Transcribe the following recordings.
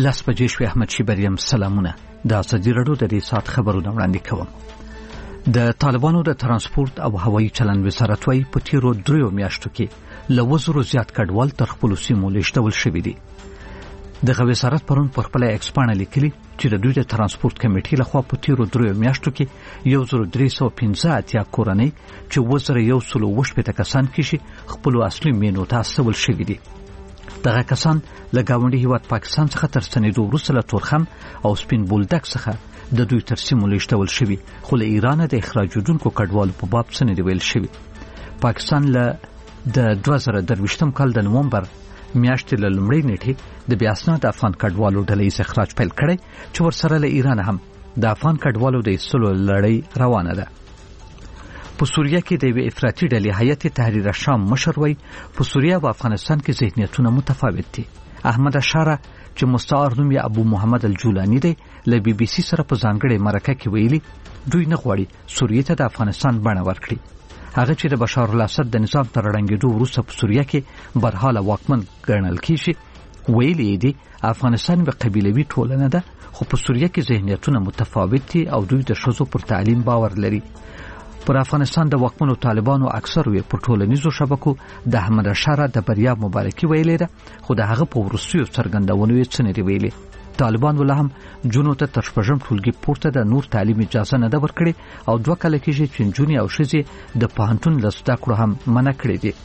لاس بجې شوې. احمد شیبریم سلامونه. د ازادي راډیو د دې سات خبرونه وړاندې کوم. د طالبانو د ترانسپورت او هوایي چلند وزارت وايي په تیرو 3 میاشتو کې له 1000 زیات کډوال تر خپل سیمو لیږدول شوي دي. دغه وزارت پرون په خپل ایکس باندې لیکلي چې د دوی د ترانسپورت کمیټې لخوا په تیرو 3 میاشتو کې 1315 کورنۍ چې 1118 کسان کې شي خپل اصلي مینو ته استول شوي دي. دغه کسان له گاونډي هیواد پاکستان څخه تر ستنېدو وروسته له تورخم او سپین بولدک څخه د دوی تر سیمو لیږدول شوي، خو له ایران د اخراجوونکو کډوالو په باب څه نه دی ویل شوي. پاکستان له د 2023 کال د نومبر میاشتې له لومړۍ نیټې د بیا اسناد افغان کډوالو ډلې اخراج پیل کړی چې ورسره له ایران هم د افغان کډوالو د ایستلو لړۍ روانه ده. په سوریه کې د یوې افراطي ډلې هیئت تحریر شام مشر وایي په سوریه او افغانستان کې ذهنیتونه متفاوت دي. احمد اشاره چې مستعار نوم یې ابو محمد الجولانی دی له بي بي سي سره په ځانګړې مرکه کې ویلي دوی نه غواړي سوریه ته د افغانستان بڼه ورکړي. هغه چې د بشار الاسد د نظام تر ړنګېدو وروسته په سوریه کې برحاله واکمن ګڼل کیږي، ویلي دی افغانستان به قبیلوي ټولنه ده خو په سوریه کې ذهنیتونه متفاوت دي او دوی د ښځو پر تعلیم باور لري. پر افغانستان د واکمنو طالبانو اکثر وی په ټولنیزو شبکو د احمد اشاره د بریا مبارکي ویلې ده، خو د هغه په وروستیو څرګندونو یې څه نه دی ویلي. طالبان ولا هم جنونو ته تر شپږم ټولګي پورته د نور تعلیم اجازه نه ده ورکړې او 2 کال کېږي چې نجونې او ښځې د پوهنتون له زده کړو هم منع کړې دي.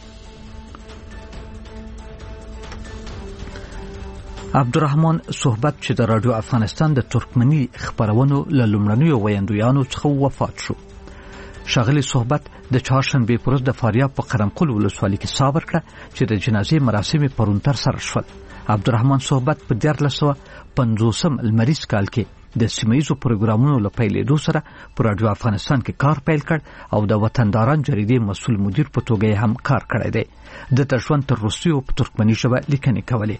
عبدالرحمن صحبت چې د رادیو افغانستان د ترکمني خبرونو له لومړنیو ویاندویانو څخه وفات شو. شاغلی صحبت د چهارشنبه پر ورځ د فاریاب په قرمقل ولسوالۍ کې صابر کړه چې د جنازې مراسم پرون تر سره شول. عبدالرحمن صحبت په 1950 المریز کال کې د سیمایزو پروګرامونو له پیلېدو سره په رادیو افغانستان کې کار پیل کړ او د وطنداران جریدې مسؤل مدیر په توګه هم کار کړی دی. د ژوند تر وروستیو په ترکمني ژبه لیکنې کولې.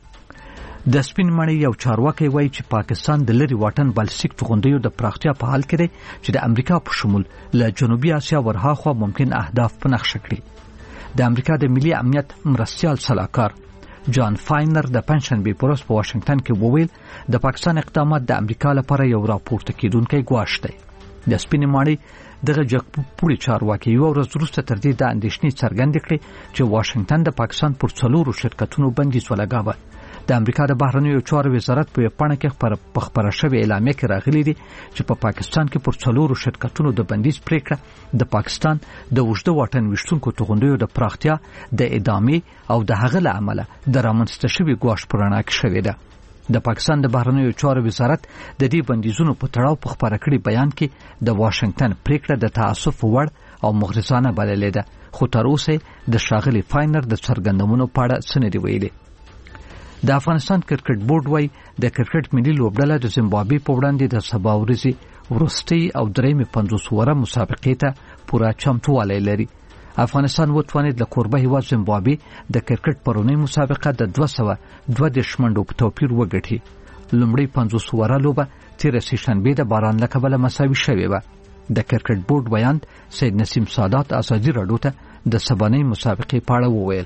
د سپین مړی یو چارواکي وایي چې پاکستان د لری واټن بالستیک توغندیو د پراختیا په حال کې دی چې د امریکا په شمول له جنوبي اسیا ورهاخوا ممکن اهداف په نقشه کړي. د امریکا د ملي امنیت مرستیال صلاحکار جان فاینر د پنځشنبه په ورځ په واشنگټن کې وویل د پاکستان اقدامات د امریکا لپاره یو راپورته کیدونکی ګواښ دی. د سپین مړی دغه جګپوړي چارواکي یو ورځ وروسته تر دې د اندېښنې څرګندې کړې چې واشنگټن د پاکستان پر 4 شرکتونو بندیز ولګاوه. د امریکا د بهرنیو چارو وزارت په پاڼه کې خبره شوې اعلامیه کې راغلي دي چې په پاکستان کې پر 4 شرکتونو د بندیز پریکړه د پاکستان د وجده واټن وشتونکو توغندیو د پراختیا د ادامې او د هغه له عمله د رامنځته شوي ګواښ پر اړه کې شوې ده. د پاکستان د بهرنیو چارو وزارت د دې بندیزونو په تړاو په خبره کړي بیان کې د واشنگټن پریکړه د تاسف وړ او مغرضانه بللې ده، خو تر اوسه د شاغلي فاینر د څرګندونو په اړه څه نه دی ویلي. د افغانستان کرکټ بورډ وايي د کرکټ ملي لوبډله د زیمبابوې په وړاندې د سبا ورځې وروستۍ او درېمې 50 اوره مسابقې ته پوره چمتووالی لري. افغانستان وتوانید له کوربه هیواد زیمبابوې د کرکټ پرونی مسابقه د 222 منډو په توپیر وګټي. لومړی 50 اوره لوبه تیر سهشنبه د باران له کبله مساوي شوې وه. د کرکټ بورډ بیان سید نسیم سادات ازادي راډیو ته د سبانۍ مسابقې په اړه وویل.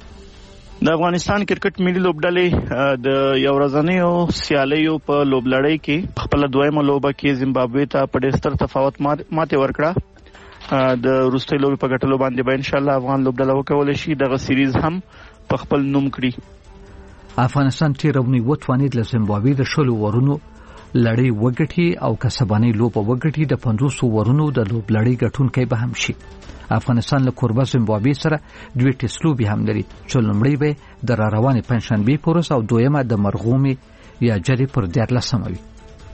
د افغانستان کرکټ ملي لوبډلې د یو ورځنیو سیالیو په لوبلړۍ کې خپل دویمه لوبه کې زیمبابوې ته په ډېر ستر تفاوت ماته ورکړه. د وروستۍ لوبې په ګټلو باندې به ان شاء الله افغان لوبډله وکولای شي دغه سیریز هم په خپل نوم کړي. افغانستان تیر اونۍ وتوانید له زیمبابوې د 10 ورونو لړۍ وګټي او کسبانۍ لوبه وګټي د 50 ورونو د لوبلړۍ ګټونکی به هم شي. افغانستان له کوربه زیمبابوې سره 2 ټیسټ لوبې هم لري چې لومړی به د روانې پنځشنبه په ورځ او دویمه د مرغومې یا جری پر 14 وي.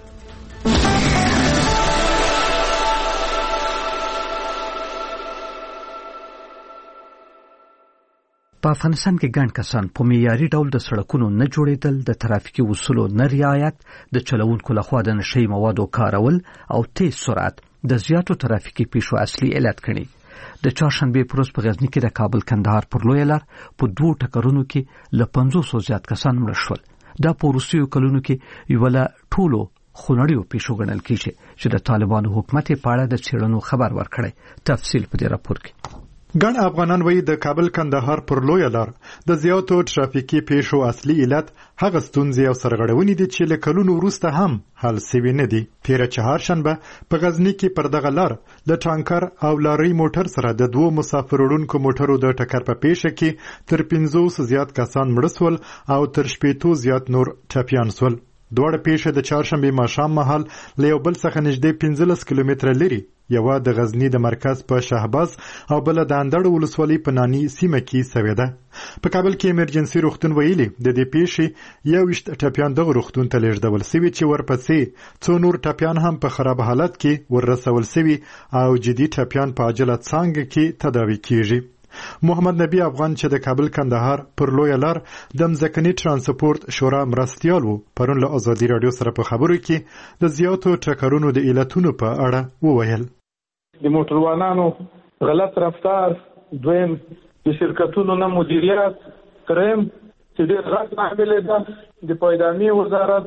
په افغانستان کې ګڼ کسان په معیاري ډول د سړکونو نه جوړېدل، د ترافیکي اصولو نه رعایت، د چلوونکو لخوا د نشهیي موادو کارول او تیز سرعت د زیاتو ترافیکي پیښو اصلي علت ګڼي. د چهارشنبه پر ورځ په غزني کې د کابل کندهار پر لویه لار په 2 ټکرونو کې له 500 زیات کسان مړه شول. دا په وروستیو کلونو کې یو له ټولو خونړیو پیښو ګڼل کېږي چې د طالبانو حکومت په اړه د څېړنو خبر ورکړی. تفصیل په دې راپور کې. ګڼ افغانان وایي د کابل کندهار پر لویه لار د زیاتو ټرافیکي پیښو اصلي علت هغه ستونزې او سرغړونې دي چې له کلونو وروسته هم حل سوي نه دي. تېره چهارشنبه په غزني کې پر دغه لار د ټانکر او لارۍ موټر سره د 2 مسافر وړونکو موټرو د ټکر په پیښه کې تر 500 زیات کسان مړه سول او تر 80 زیات نور ټپیان سول. دواړه پیښې د چهارشنبې ماښام مهال له یو بل څخه نږدې 15 کیلومتره لري. یوه د غزني د مرکز په شهباز او بله د اندړ ولسوالۍ په ناني سیمه کې سوې ده. په کابل کې ایمرجنسي روغتون ویلي د دې پیښې 21 ټپیان دغه روغتون ته لیږدول سوي چې ورپسې څو نور ټپیان هم په خراب حالت کې وررسول سوي او جدي ټپیان په عاجله څانګه کې تداوي کیږي. محمد نبی افغان چې د کابل کندهار پر لویه لار د مځکني ترانسپورت شورا مرستیال وو پرون له ازادي راډیو سره په خبرو کې د زیاتو ټکرونو د علتونو په اړه وویل. د موټروانانو غلط رفتار، دویم د شرکتونو نه مدیریت، دریم چې ډېر غټ عامل ده د پایدامي وزارت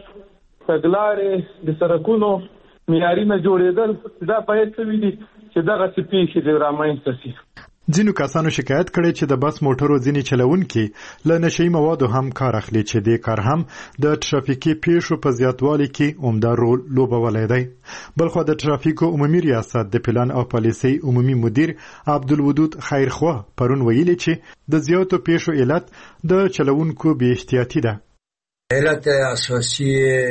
تګلارې د سړکونو معیاري نه جوړېدل. دا باید څه وي چې دغه څه پیښې د رامنځته شي. ځینو کسانو شکایت کړی چې د بس موټرو ځینې چلونکي له نشهیي موادو هم کار اخلي چې دې کار هم د ټرافیکي پیښو په زیاتوالي کې عمده رول لوبولی دی. بلخوا د ټرافیکو عمومي ریاست د پلان او پالیسۍ عمومي مدیر عبدالودود خیرخوا پرون ویلي چې د زیاتو پیښو علت د چلونکو بې احتیاطي ده. علت اساسي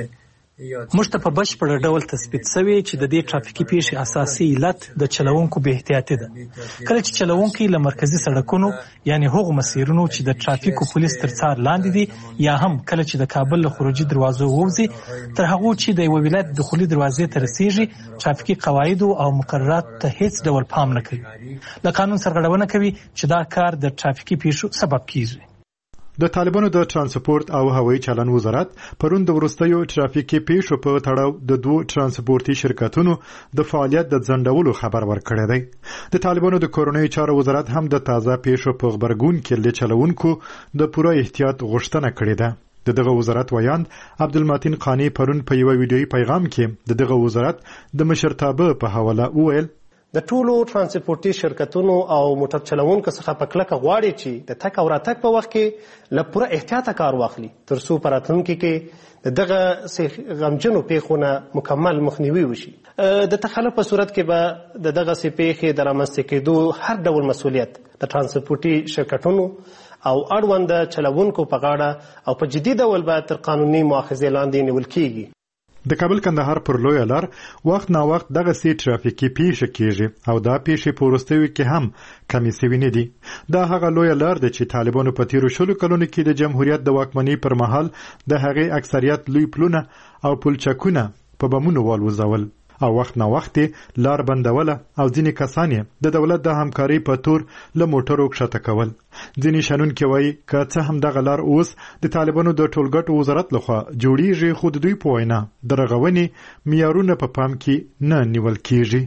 موږ ته په بشپړ ډول تثبیت شوی چې د دې ټرافیکي پیښې اساسي علت د چلوونکو بې احتیاطي ده. کله چې چلوونکي له مرکزي سړکونو یعنی هغو مسیرونو چې د ټرافیکو پولیس تر څار لاندې دي یا هم کله چې د کابل له خروجي دروازو ووځي تر هغو چې د یو ولایت دخولي دروازې ته رسیږي ټرافیکي قواعدو او مقرراتو ته هیڅ ډول پام نه کوي. له قانون سرغړونه کوي چې دا کار د ټرافیکي پیښو سبب کیږي. د طالبانو د ترانسپورت او هوایي چلن وزارت پرون د وروستیو ټرافیکي پیښو په تړاو د 2 ترانسپورتي شرکتونو د فعالیت د ځنډولو خبر ورکړی دی. د طالبانو د کورنیو چارو وزارت هم د تازه پیښو په غبرګون کې له چلوونکو د پوره احتیاط غوښتنه کړې ده. دغه وزارت ویاند عبدالمتین قانی پرون په یو ویډیويي پیغام کې دغه وزارت د مشرتابه په حواله وویل د ټولو ترانسپورتي شرکتونو او موټر چلوونکو څخه په کلکه غواړي چې د تک او راتګ په وخت کې له پوره احتیاطه کار واخلي تر څو په راتلونکي کې دغه غمجنو پیښو نه مکمل مخنیوي وشي. د تخلف په صورت کې به دغه پیښې د رامنځته کېدو هر ډول مسؤلیت د ترانسپورتي شرکتونو او اړوند چلوونکو په غاړه او په جدي ډول به تر قانوني مؤاخذې لاندې نیول کیږي. د کابل کندهار پر لویه لار وخت نا وخت دغه سي ټرافیکي پیښې کیږي او دا پیښې په وروستیو کې هم کمې سوي نه دي. دا هغه لویه لار ده چې طالبانو په تیرو 10 کلونو کې د جمهوریت د واکمنۍ پر مهال د هغې اکثریت لوی پلونه او پلچکونه په بمونو والوځول او وخت نا وخت لار بندوله او ځینې کسان د دولت د همکارۍ په تور له موټرو کښته کول. ځینې شنونکي وایي که څه هم دغه لار اوس د طالبانو د ټولګټو وزارت لخوا جوړیږي خو د دوی په وینا د رغونې معیارونه په پام کې نه نیول کیږي.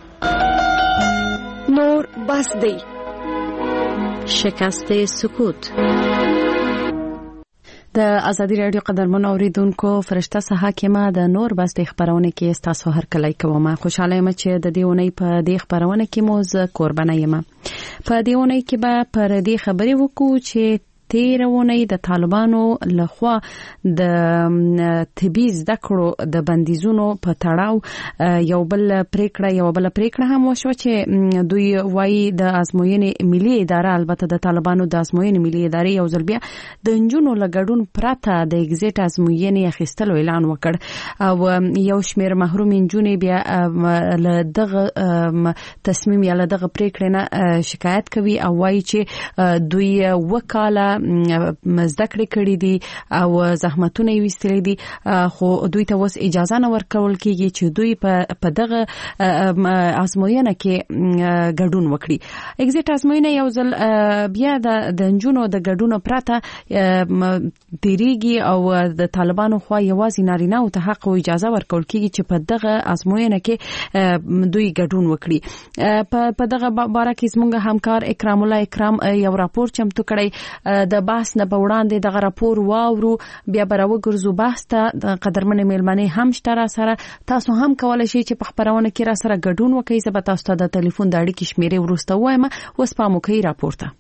نور بس دی شکست سکوت. د ازادي راډیو قدرمن اوریدونکو فرشته حاکمه د نور بس د خبرونه کې تاسو هر کله کومه خوشاله یم چې د دې ونې په دې خبرونه کې موز قربانه یم. په دې ونې کې به پر دې خبرې وکړو چې تیرونه د طالبانو لخوا د طبي زده کړو د بندیزونو په تړاو یو بل پریکړه هم وشو چې دوی وايي د ازموینې ملي اداره البته د طالبانو د ازموینې ملي ادارې یو ځل بیا د انجونو لګډون پراته د ایگزیټ ازموینې اخیستلو اعلان وکړ او یو شمیر محروم انجونې بیا له دغه تصمیم یا له دغه پریکړې نه شکایت کوي او وايي چې دوی وکاله مزدکړې کړې دي او زحمتونه یې وستلې دي خو دوی ته اوس اجازه نه ورکول کیږي چې دوی په دغه ازموینه کې ګډون وکړي. ایگزیټ ازموینه یو ځل بیا د انجونو د ګډون پراته تیریږي او د طالبانو خوا یوازې نارینه او ته حق او اجازه ورکول کیږي چې په دغه ازموینه کې دوی ګډون وکړي. په دغه باره کې زموږ همکار اکرام الله اکرام یو راپور چمتو کړی د بحث نه په وړاندې دغه راپور واورو بیا به راوګرځو بحث ته. د قدرمنې میلمنې هم شته را سره، تاسو هم کولای شئ چې په خبرونه کې را سره ګډون وکړئ. زه به تاسو ته د ټلیفون د اړیکې شمیرې وروسته وایم. اوس پام وکړئ راپور ته.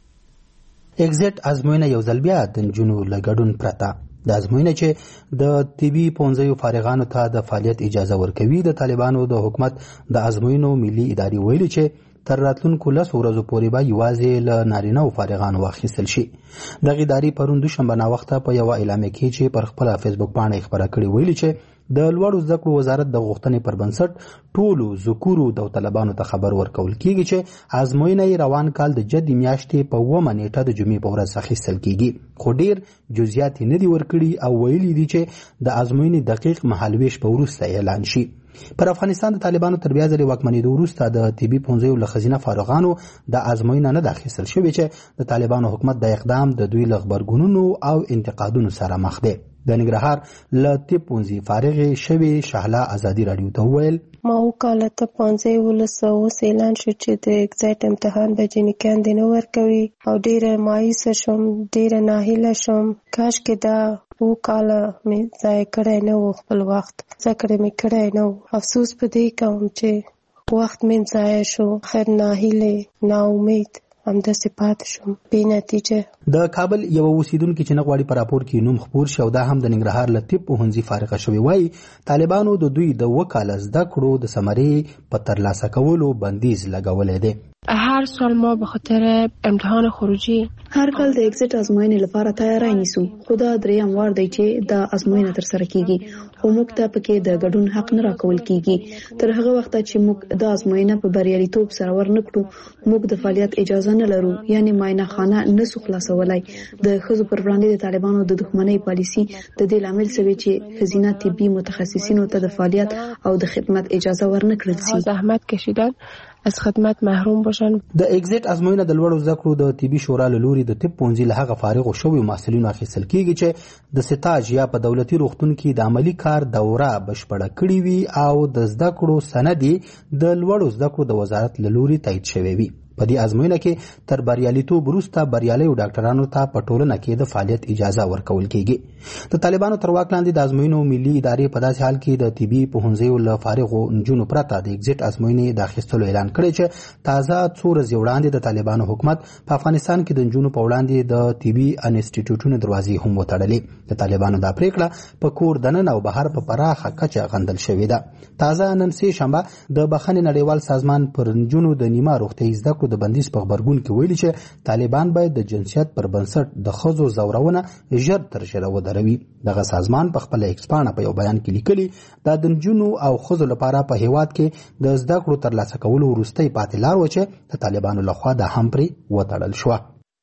ایگزیټ ازموینه یو ځل بیا د نجونو له ګډون پرته. د ازموینه چې د طبي پوهنځیو فارغانو ته د فعالیت اجازه ورکوي، د طالبانو د حکومت د ازموینو ملي ادارې ویلي چې تر راتلونکو 10 ورځو پورې به یوازې له نارینه‌و فارغانو واخیستل شي. دغه ادارې پرون دوشنبه ناوخته په یو اعلامیه کې چې پر خپل فیسبوک باندې خبره کړې ویلي چې د لوړو زده کړو وزارت د غوښتنې پر بنسټ ټولو ذکورو داوطلبانو ته خبر ورکول کیږي چې ازموینه روان کال د جدي میاشتې په 9 نیټه د جمعې په ورځ اخیستل کیږي، خو ډیر جزئیات نه دي ورکړي او ویلي دي چې د ازموینې دقیق مهالویش په وروسته اعلان شي. پر افغانستان د طالبانو تر بیا ځلې واکمنېدو وروسته د طبي پوهنځیو له ښځینه فارغانو د ازموینه نه ده اخیستل شوې چې د طالبانو حکومت د اقدام د دوی له غبرګونونو او انتقادونو سره مخ دی. د ننګرهار له طب پوهنځي فارغې شوې شهلا ازادي راډیو ته وویل ما وکاله ته پوهنځی 19 اعلان شو چې د اگزیټ امتحان به جنکیان نه ورکوي او ډیره مایوسه شوم، ډیره ناهیله شوم. کاش کې دا وکاله مې ضایع کړی نه و، خپل وخت ذکر مې کړی نه و. افسوس په دې کوم چې وخت مې ضایع شو. خیر ناهیله نا امید همداسې پاتې شوم بې نتیجه. د کابل یو اوسیدونکي چې نه غواړي په راپور کې نوم خپور شي او دا هم د ننګرهار له طب پوهنځي فارغه شوی وایي طالبانو د دوی د وکاله زده کړو د ثمرې په ترلاسه کولو بندیز لګولی دی. هر سال ما به خاطر امتحان خروجی هر کال د ایگزیټ ازموینې لپاره تیاری نیسو، خو دا دریم وار دی چې دا ازموینه تر سره کیږي، خو موږ ته پکې د ګډون حق نه راکول کیږي. تر هغه وخت چې موږ د ازموینه په بریالیتوب سره ورنکړو موږ د فعالیت اجازه نه لرو، یعنی معاینه خانه نسو خلاصولای. د ښځو پر وړاندې د طالبانو د دښمنۍ پالیسي د دې لامل شوی چې ښځینه طبي متخصصینو ته د فعالیت او د خدمت اجازه ورنکړل شي. زحمت کشیدن از خدمت محروم باشن. د ایگزیټ ازموینه د لوړو زده کړو د طبي شورا له لوري د طب پوهنځي له هغه فارغو شویو محصلینو اخیستل کیږي چې د سټاژ یا په دولتي روغتون کې د عملی کار دوره بشپړه کړې وي او د زده کړو سند د لوړو زده کړو د وزارت له لوري تایید شوی وي. په دې ازموینه کې تر بریالیتوب وروسته بریالیو ډاکټرانو ته په ټولنه کې د فعالیت اجازه ورکول کیږي. د طالبانو تر واک لاندې د ازموینو ملي ادارې په داسې حال کې د طبي پوهنځیو له فارغو نجونو پرته د ایگزیټ ازموینې د اخیستلو اعلان کړی چې تازه څو ورځې وړاندې د طالبانو حکومت په افغانستان کې د نجونو په وړاندې د طبي انسټیټیوټونو دروازې هم وتړلې. د طالبانو دا پریکړه په کور دننه او بهر په پراخه کچه غندل شوې ده. تازه نن سه شنبه د بخښنې نړیوال سازمان پر نجونو د نیمه روغتیايي زده کړو د بندیز په خبرګون کې ویلي چې طالبان باید د جنسیت پر بنسټ د ښځو ځورونه ژر تر ژره ودروي. دغه سازمان په خپل ایکس پاڼه په یو بیان کې لیکلي دا د نجونو او ښځو لپاره په هیواد کې د زده کړو ترلاسه کولو وروستۍ پاتې لار و چې د طالبانو لخوا د هم پرې وتړل شوه.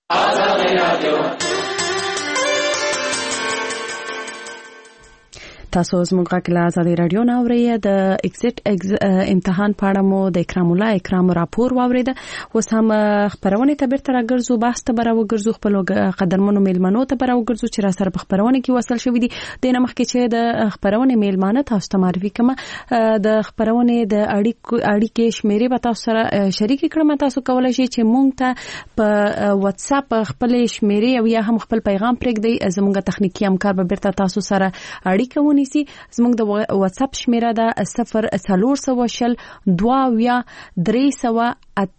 تاسو زموږ غږ له ازادي رادیو نه اورئ. د ایگزیټ امتحان په اړه مو د اکرام الله اکرام راپور واورید. اوس هم خبرونه ته بیرته راګرځو، بحث ته راوګرځو، خپل قدرمنو میلمنو ته راوګرځو چې را سره په خبرونه کې وصل شوې دي. د نه مخکې چې د خبرونه میلمانه تاسو ته معرفي کوم، د خبرونه د اړیکې شمیرې به تاسو سره شریک کړم. تاسو کولای شئ چې مونږ ته په واتس اپ خپل شمیرې او یا هم خپل پیغام پرېږدئ. زموږ تخنیکی همکار به بیرته تاسو سره اړیکه ونیسي. زموږ د واتس اپ شمیره ده 0400 22 300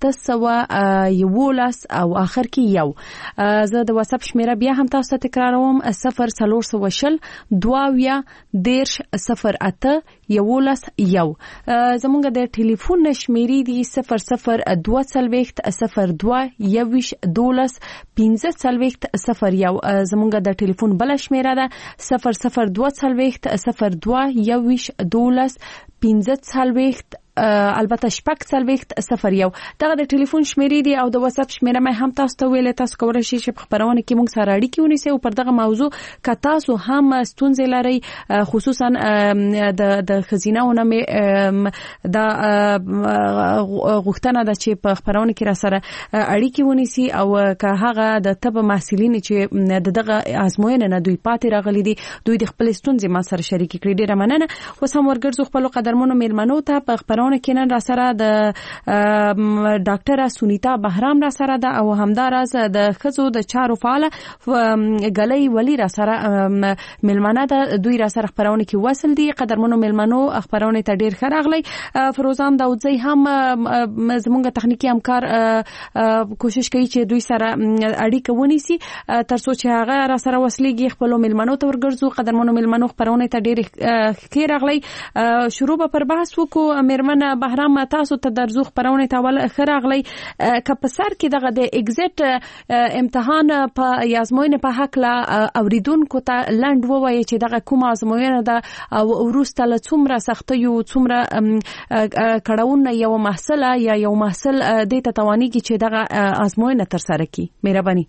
811 او اخر کې یو. زه د واتس اپ شمیره بیا هم تاسو ته تکراروم 0400 22 308 11 یو. زموږ د ټلیفون شمیرې دي 0020 02 21 12 15 01. زموږ د ټلیفون بل شمیره ده 0020 02 21 12 15 البته شپږ 01 دغه د ټلیفون شمیرې دي او د واتس اپ شمیره مې هم تاسو ته ویل. تاسو کولای شئ چې په خبرونه کې موږ سره اړیکې ونیسئ او پر دغه موضوع که تاسو هم ستونزې لرئ، خصوصا د خزینهونه مې د غوښتنه ده چې په خبرونه کې را سره اړیکې ونیسي او که هغه د طب محصلین چې دغه ازموینه نه دوی پاتې راغلي دي دوی د خپل ستونزې ما سره شریک کړي. ډیره مننه. اوس هم ورګرځو خپل قدرمنو میلمنو ته په خبرونه خبرونه کې نن را سره د ډاکټر سونیتا بهرام را سره ده او همداراز د خزو د چارو فعال غلې ولی را سره ملمنه ده. دوی را سره خبرونه کې وصل دي. قدرمنو ملمنو خبرونه ته ډیر ښه راغلی. فروزان داودزی هم زموږ تخنیکی همکار کوشش کوي چې دوی سره اړیکه ونیسي ترڅو چې هغه را سره وصلېږي خپل ملمنو ته ورګرځو. قدرمنو ملمنو خبرونه ته ډیر ښه راغلی. شروع به پر بحث وکړو. مېرمن بهرام تاسو ته درځو خبرونه ته ول ښه راغلی. که په سر کې دغه د ایگزیټ امتحان په ازموینه په حق لا اوریدونکو ته لاند ووایي چې دغه کوم ازموینه ده او وروسته له څومره سختۍ او څومره کړهونه یو محصل یا یو محصل د توانېږي چې دغه ازموینه تر سره کړي. مهرباني.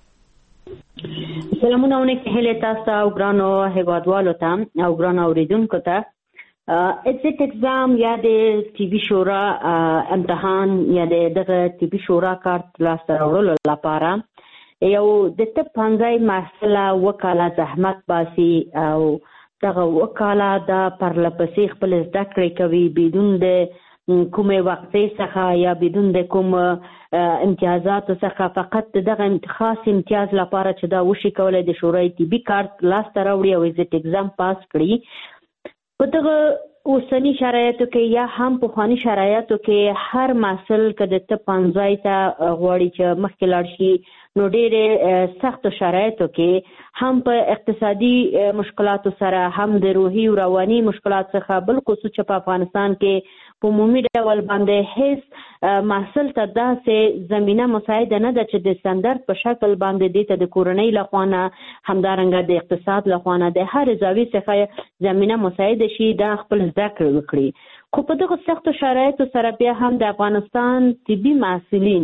سلامونه اونکه هله تاسو او ګرانو هیوادوالو ته او ګرانو اوریدونکو ته ایگزیټ اگزام یا د ټي بي شورا امتحان یا دغه ټي بي شورا کارت لاسته راوړلو لپاره یو د ټپ پنځای محصل وکاله زحمت باسي او دغه وکاله د پرلپسې خپل زده کړې کوي بدون د کومه وقفه څخه یا بدون د کوم امتیازات څخه فقط دغه خاص امتیاز لپاره چې دا وشي کولای د شورای ټي بي کارت لاسته راوړي او ایگزیټ اگزام پاس کړي. په دغه اوسنی شرایطو کې یا هم په خواني شرایطو کې هر محصل کده ته پنځای ته غواړي چې مخکې لاړ شي نو ډېر سخت شرایطو کې هم په اقتصادي مشکلاتو سره هم د روحي او رواني مشکلات څخه بل خصوص په افغانستان کې په عمومي ډول باندې هیڅ محصل ته داسې زمينه مساعده نه ده چې د سندرد په شکل باندې د ته د کورنۍ لخوانه همدارنګه د اقتصاد لخوانه د هر زاویې څخه زمينه مساعده شي د خپل ذکر وکړي. خو په دغه سخت شرایطو سره بیا هم د افغانستان طبي محصلین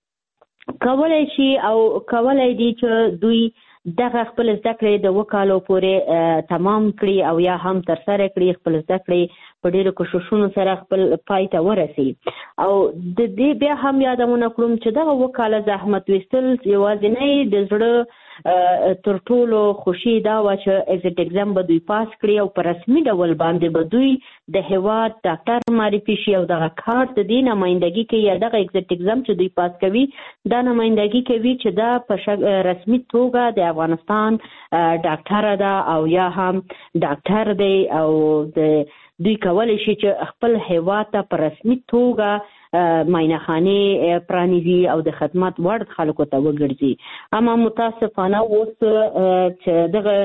کولای شي او کولای دي چې دوی دغه خپل زده کړې د وکالو پورې تمام کړي او یا هم تر سره کړي خپل زده کړې په ډېرو کوششونو سره خپل پای ته ورسي. او د دې بیا هم یادونه کوم چې دغه وکاله زحمت وستل یوازینی د زړه تر ټولو خوشي دا و چې ایگزیټ اگزام به دوی پاس کړي او په رسمي ډول باندې به دوی د هیواد ډاکټر معرفي شي او دغه کارت د نمائندګي کوي یا دغه ایگزیټ اگزام چې دوی پاس کوي دا نمائندګي کوي چې دا په رسمي توګه د افغانستان ډاکټر ده او یا هم ډاکټر دی او د دوی کولای شي چې خپل هیواد ته په رسمي توګه ماینخانه پرانیزي او د خدمات ورد خلکو ته وګرځي. اما متاسفانه اوس چې دغه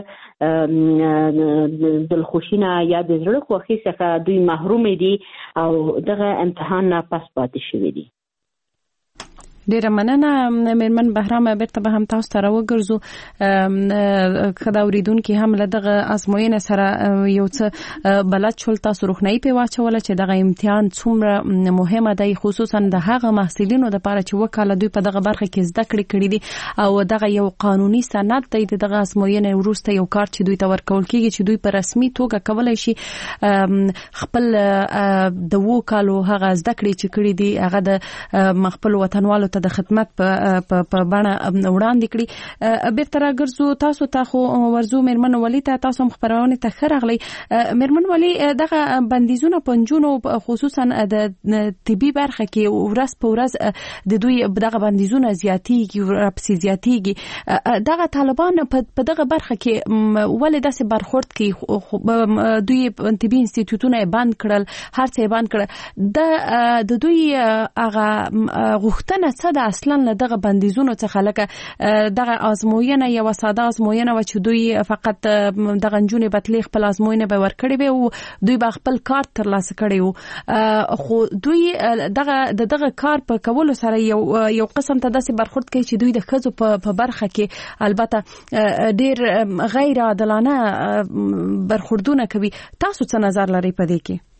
دلخوشینه یا د زړه خوښي څخه دوی محروم دي او دغه امتحان نه پس پاتې شوي دي. ډیره مننه مېرمن بهرام. بیرته به هم تاسو ته راوګرځو. خدای اوریدونکو هم له دغه ازموینې سره یو څه بلد شول. تاسو روښنايي په واچوله چې دغه امتحان څومره مهمه دی خصوصا د هغه محصلینو لپاره چې وکاله دوی په دغه برخه کې زده کړې کړې دي او دغه یو قانوني سند دی دغه ازموینې وروسته یو کارت چې دوی ته ورکول کیږي چې دوی په رسمي توګه کولای شي خپل د وکالو هغه زده کړې چې کړې دي هغه د خپل وطنوالو د خدمت په بڼه وړاندې کړي. بیرته راګرځو تاسو ته خو ورزو مېرمن ولی ته تاسو هم خبرونه ته خرغلی. مېرمن ولی دغه بندیزونه پنځونو خصوصا د طبي برخه کې ورځ په ورځ د دوی دغه بندیزونه زیاتېږي او زیاتېږي. دغه طالبان په دغه برخه کې ولې داسې برخورد کوي؟ دوی طبي انسټیټیوټونه بند کړل هر څه بند کړل. د دوی هغه غوښتنه څه ده اصلا له دغه بندیزونو څخه؟ لکه دغه ازموینه یو ساده ازموینه و چې دوی فقط دغه نجونې بتلې خپل ازموینه به ورکړي وي او دوی به خپل کار ترلاسه کړي وو. خو دوی دغه کار په کولو سره یو قسم ته داسې برخورد کوي چې دوی د ښځو په برخه کې البته ډیر غیر عادلانه برخوردونه کوي. تاسو څه نظر لرئ په دې کې؟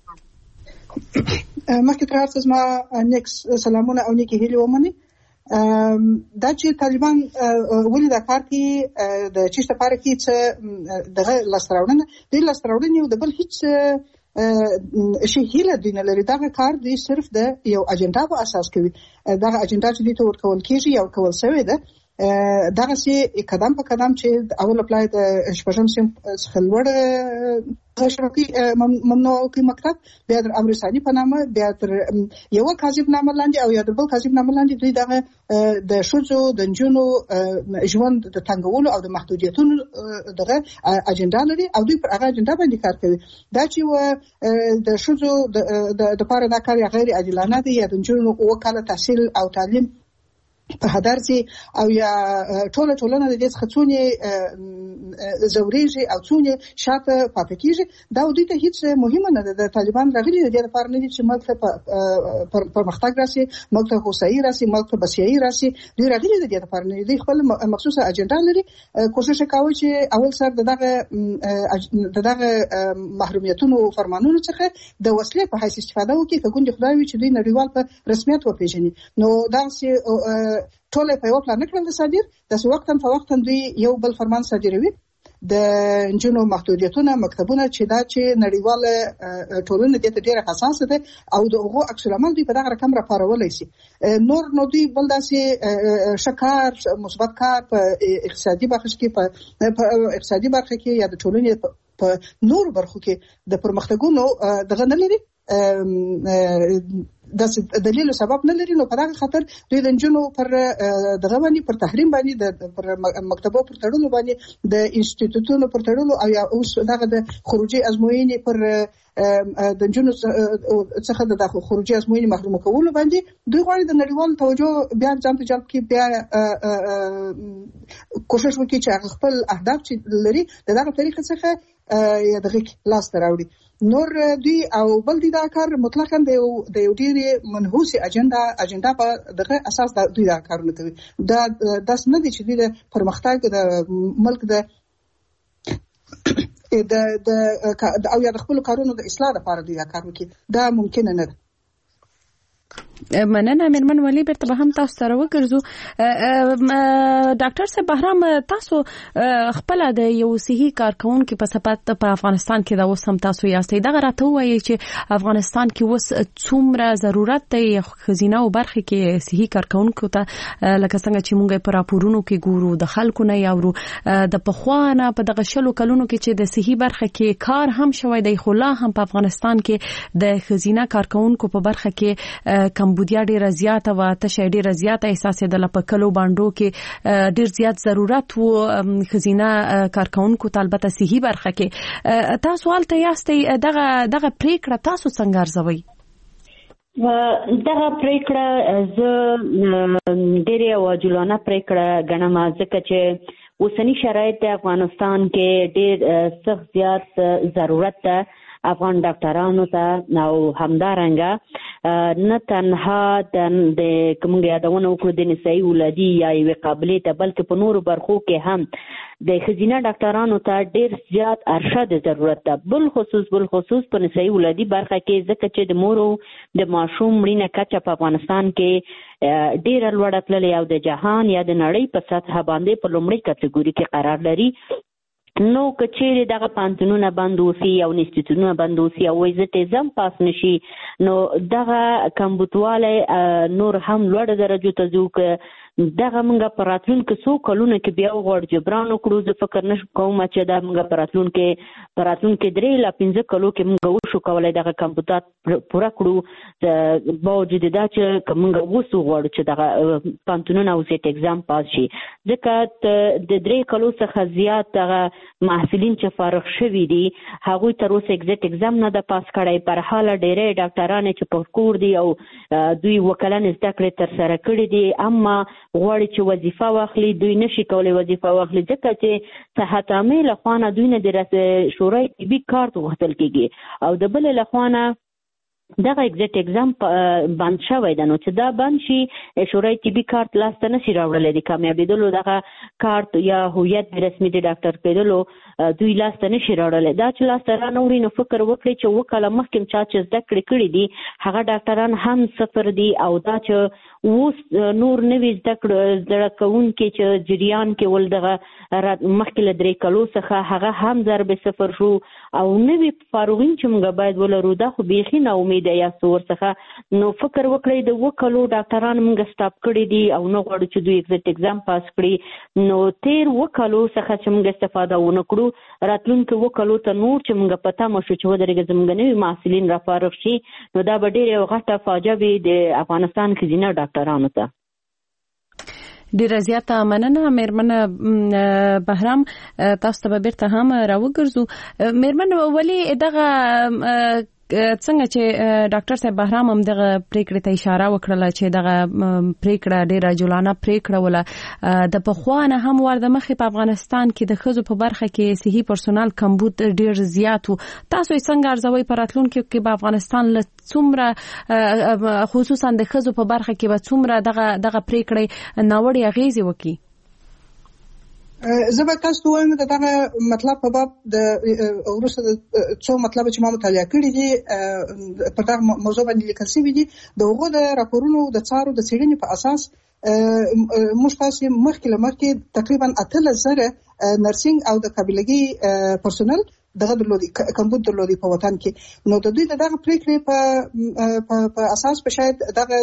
مخکې تر هر څه زما نیکس سلامونه او نیکې هیلې ومنئ. دا چې طالبان ولې دا کار کوي د چیشته لپاره کوي چې دغه لاسته راوړنه دوی لاسته راوړنې او د بل هیڅ شي هیله دوی نه لري. دغه کار دوی صرف د یو اجنډا په اساس کوي. دغه اجنډا چې دوی ته ورکول کېږي یا ورکول شوې ده دغه سي قدم په قدم چې اول اپلای د شپږم سیم څخه لوړ شرکي ممنوع کوي مکتب بیا د امرسانی په نامه بیا تر یو کاذب نامه لاندې او یا د بل کاذب نامه لاندې دوی دغه د شوزو د نجونو ژوند د تنګولو او د محدودیتونو دغه اجنډا لري او دوی پر هغه اجنډا باندې کار کوي دا چې د شوزو د لپاره دا کار غیر عادلانه دی یا د نجونو وکاله تحصیل او تعلیم په هدر سي او یا ټولنه د دې څخه څونې زوريږي او څونې شاته پاتې کیږي دا دوی ته هیڅ مهمه نه ده د طالبان راغلي د لپاره نه دي چې ملت پرمختګ راسي ملت هوسايي راسي ملت بسیايي راسي دوی راغلي د دې لپاره نه دي خپل مخصوصه اجنډا لري کوشش کوي چې اول سر دغه محرومیتونو فرمانونو څخه د وسلې په حیث استفاده وکړي که ګوند خدای وي چې دوی نړیوال په رسمیت وپیژني نو دا ټول په یو پلان کړل د صادر د وختن په وختن دوی یو بل فرمان صادروي د جنو محدودیتونه مکتبونه چې دا چې نړیواله ټولنه د ډیره حساسه ده او د هغو عکس العمل دوی په دغه رقم راپارولای شي نور نو دوی بل داسې شکار مثبت کار په اقتصادي برخه کې په اقتصادي برخه کې یا د ټولنې په نور برخو کې د پرمختګونو دغه نه لري د دلیل سبب نه لري نو په دغه خاطر دوی د جنو پر دغه باندې پر تحریم باندې د پر مکتبو پر تړلو باندې د انسټیټیوټونو پر تړلو او یا اوس دغه د خروجي ازموینې پر د جنو څخه د خروجي ازموینې محروم کولو باندې دوی غواړي د نړیوال توجه بیا ځان ته جلب کړي بیا کوشش وکړي چې خپل اهداف چې لري دغه طریقې څخه یا دغه لاس ته راوړي نور دوی او بل دي دا کار مطلقاً د یو ډېرې منحوسي اجنډا په دغه اساس دوی دا کارونه کوي دا داس نه دي چې دوی د پرمختګ د ملک د او یا د خپل کارونو د اصلاح لپاره دوی کار کوي دا ممکن نه ده مننه مېرمن ولی بیرته به هم تاسو سره وګرځو ډاکټر صاحب بهرام تاسو خپل د یو صحي کارکونکو په صفت په افغانستان کې دا وسم تاسو یاستئ دا راته وایي چې افغانستان کې وس څومره ضرورت دی خزینه او برخه کې صحي کارکونکو ته لکه څنګه چې مونږ په راپورونو کې ګورو د خلکو نه یاورو د پخوانه په دغه شلو کلونو کې چې د صحي برخه کې کار هم شوی دی خو لا هم په افغانستان کې د خزینه کارکونکو په برخه کې کمبودیا ډیره زیاته و تشه ډیره زیاته احساس د لپکلو باندو کې ډیر زیات ضرورت و خزینه کارکونکو طالبته صحي برخه کې تاسو حالته یاستئ دغه پریکړه تاسو څنګه ارزوئ دغه پریکړه زه ډیره واجبانه پریکړه ګڼم ځکه چې اوسنی شرایط د افغانستان کې ډیر سخت زیات ضرورت ده افغان ډاکټرانو ته او همدارنګه نه تنها د کوم یادونه وکړو د نسایي ولادي یا یوې قابلیت بلکې په نورو برخو کې هم د خزینه ډاکټرانو ته ډیر زیات ارشاد ضرورت ده بل خصوص په نسایي ولادي برخه کې ځکه چې د مورو د ماشوم مړینه کچه په افغانستان کې ډیر لوړه تللې او د جهان یا د نړۍ په سطح باندې په لومړۍ کټګوري کې قرار لري نو کچېره دغه پانتونونه بندوسی او انسټیټیوټونه بندوسی او عزت زم پاس نشي نو دغه کمبوتواله نور هم لوړ درجه ته ځو دغه منګه پراتلونکو څو کلونه کې بیا وغوړ جبران وکړو زه فکر نشم کوم چې دا منګه پراتلونکو 3 لا 15 کلو کې منګه وشو کولای دغه کمپیوټر پورا کړو د باوجود دا چې منګه وسو غوړ چې دغه پانتونونه او سیټ اگزام پاس شي ځکه د 3 کلو څخه زیات دغه محصلین چې فارغ شوي دي هغه تر اوسه ایگزیټ اگزام نه د پاس کړای پر حاله ډېرې ډاکټرانو چې په کور دي او دوی وکلان زده کړې تر سره کړې دي اما غواړي چې وظیفه واخلي دوی نشي کولای وظیفه واخلي ځکه چې صحت عامه لخوانه دوی نه د شورای طبي کارت غوښتل کیږي او د بل لخوانه دغه ایگزیټ اگزام بند شوی ده نو چې دا بند شي شورای طبي کارت لاسته نشي راوړلی د کامیابېدلو دغه کارت یا هویت رسمي د ډاکټر کېدلو دوی لاسته نشي راوړلی دا چې لاسته رانه نو فکر وکړي چې وکاله مخکې چا چې زده کړې دي هغه ډاکټران هم صفر دي او دا چې اوس نور نوي زده کوونکي چې جریان کې ول دغه مخکې له 3 کلو څخه هغه هم ضرب صفر شو او نوي فارغین چې موږ باید ولرو دا خو بیخي نا کړی دی یا څور څخه نو فکر وکړئ د وکړو ډاکټران موږ سټاپ کړی دي او نه غواړو چې دوی ایگزیټ اگزام پاس کړي نو تیر وکړو څخه چې موږ استفاده ونه کړو راتلونکي وکړو ته نور چې موږ پته مو شو چې ودرېږي زموږ نوي محصلین را فارغ شي نو دا به ډېره غټه فاجعه وي د افغانستان ښځینه ډاکټرانو ته. ډیره زیاته مننه میرمن بهرام. تاسو ته به بیرته هم راوګرځو. میرمن ولې دغه څنګه چې ډاکټر صاحب بهرام هم دغه پریکړې ته اشاره وکړه چې دغه پریکړه ډیره جولانه پریکړه ولا د پخوانه هم ورده مخې په افغانستان کې د ښځو په برخه کې صحي پرسونال کمبود ډیر زیات وو. تاسو یې څنګه ارزوئ په راتلونکي کې په افغانستان له څومره خصوصا د ښځو په برخه کې به څومره دغه پریکړې ناوړه اغیزې وکړي؟ زه به تاسو ته وایم دغه مطلب په باب د وروسته څو مطلب چې ما مطالعه کړي دي په دغه موضوع باندې لیکل شوي دي د هغو د راپورونو د څارو د څېړنې په اساس موږ تاسو مخکې له مخکې تقریبا 8000 نرسنګ او د قابلګي پرسونل دغه درلودي کمبود درلودي په وطن کې. نو د دوی دغه پریکړې په اساس په شاید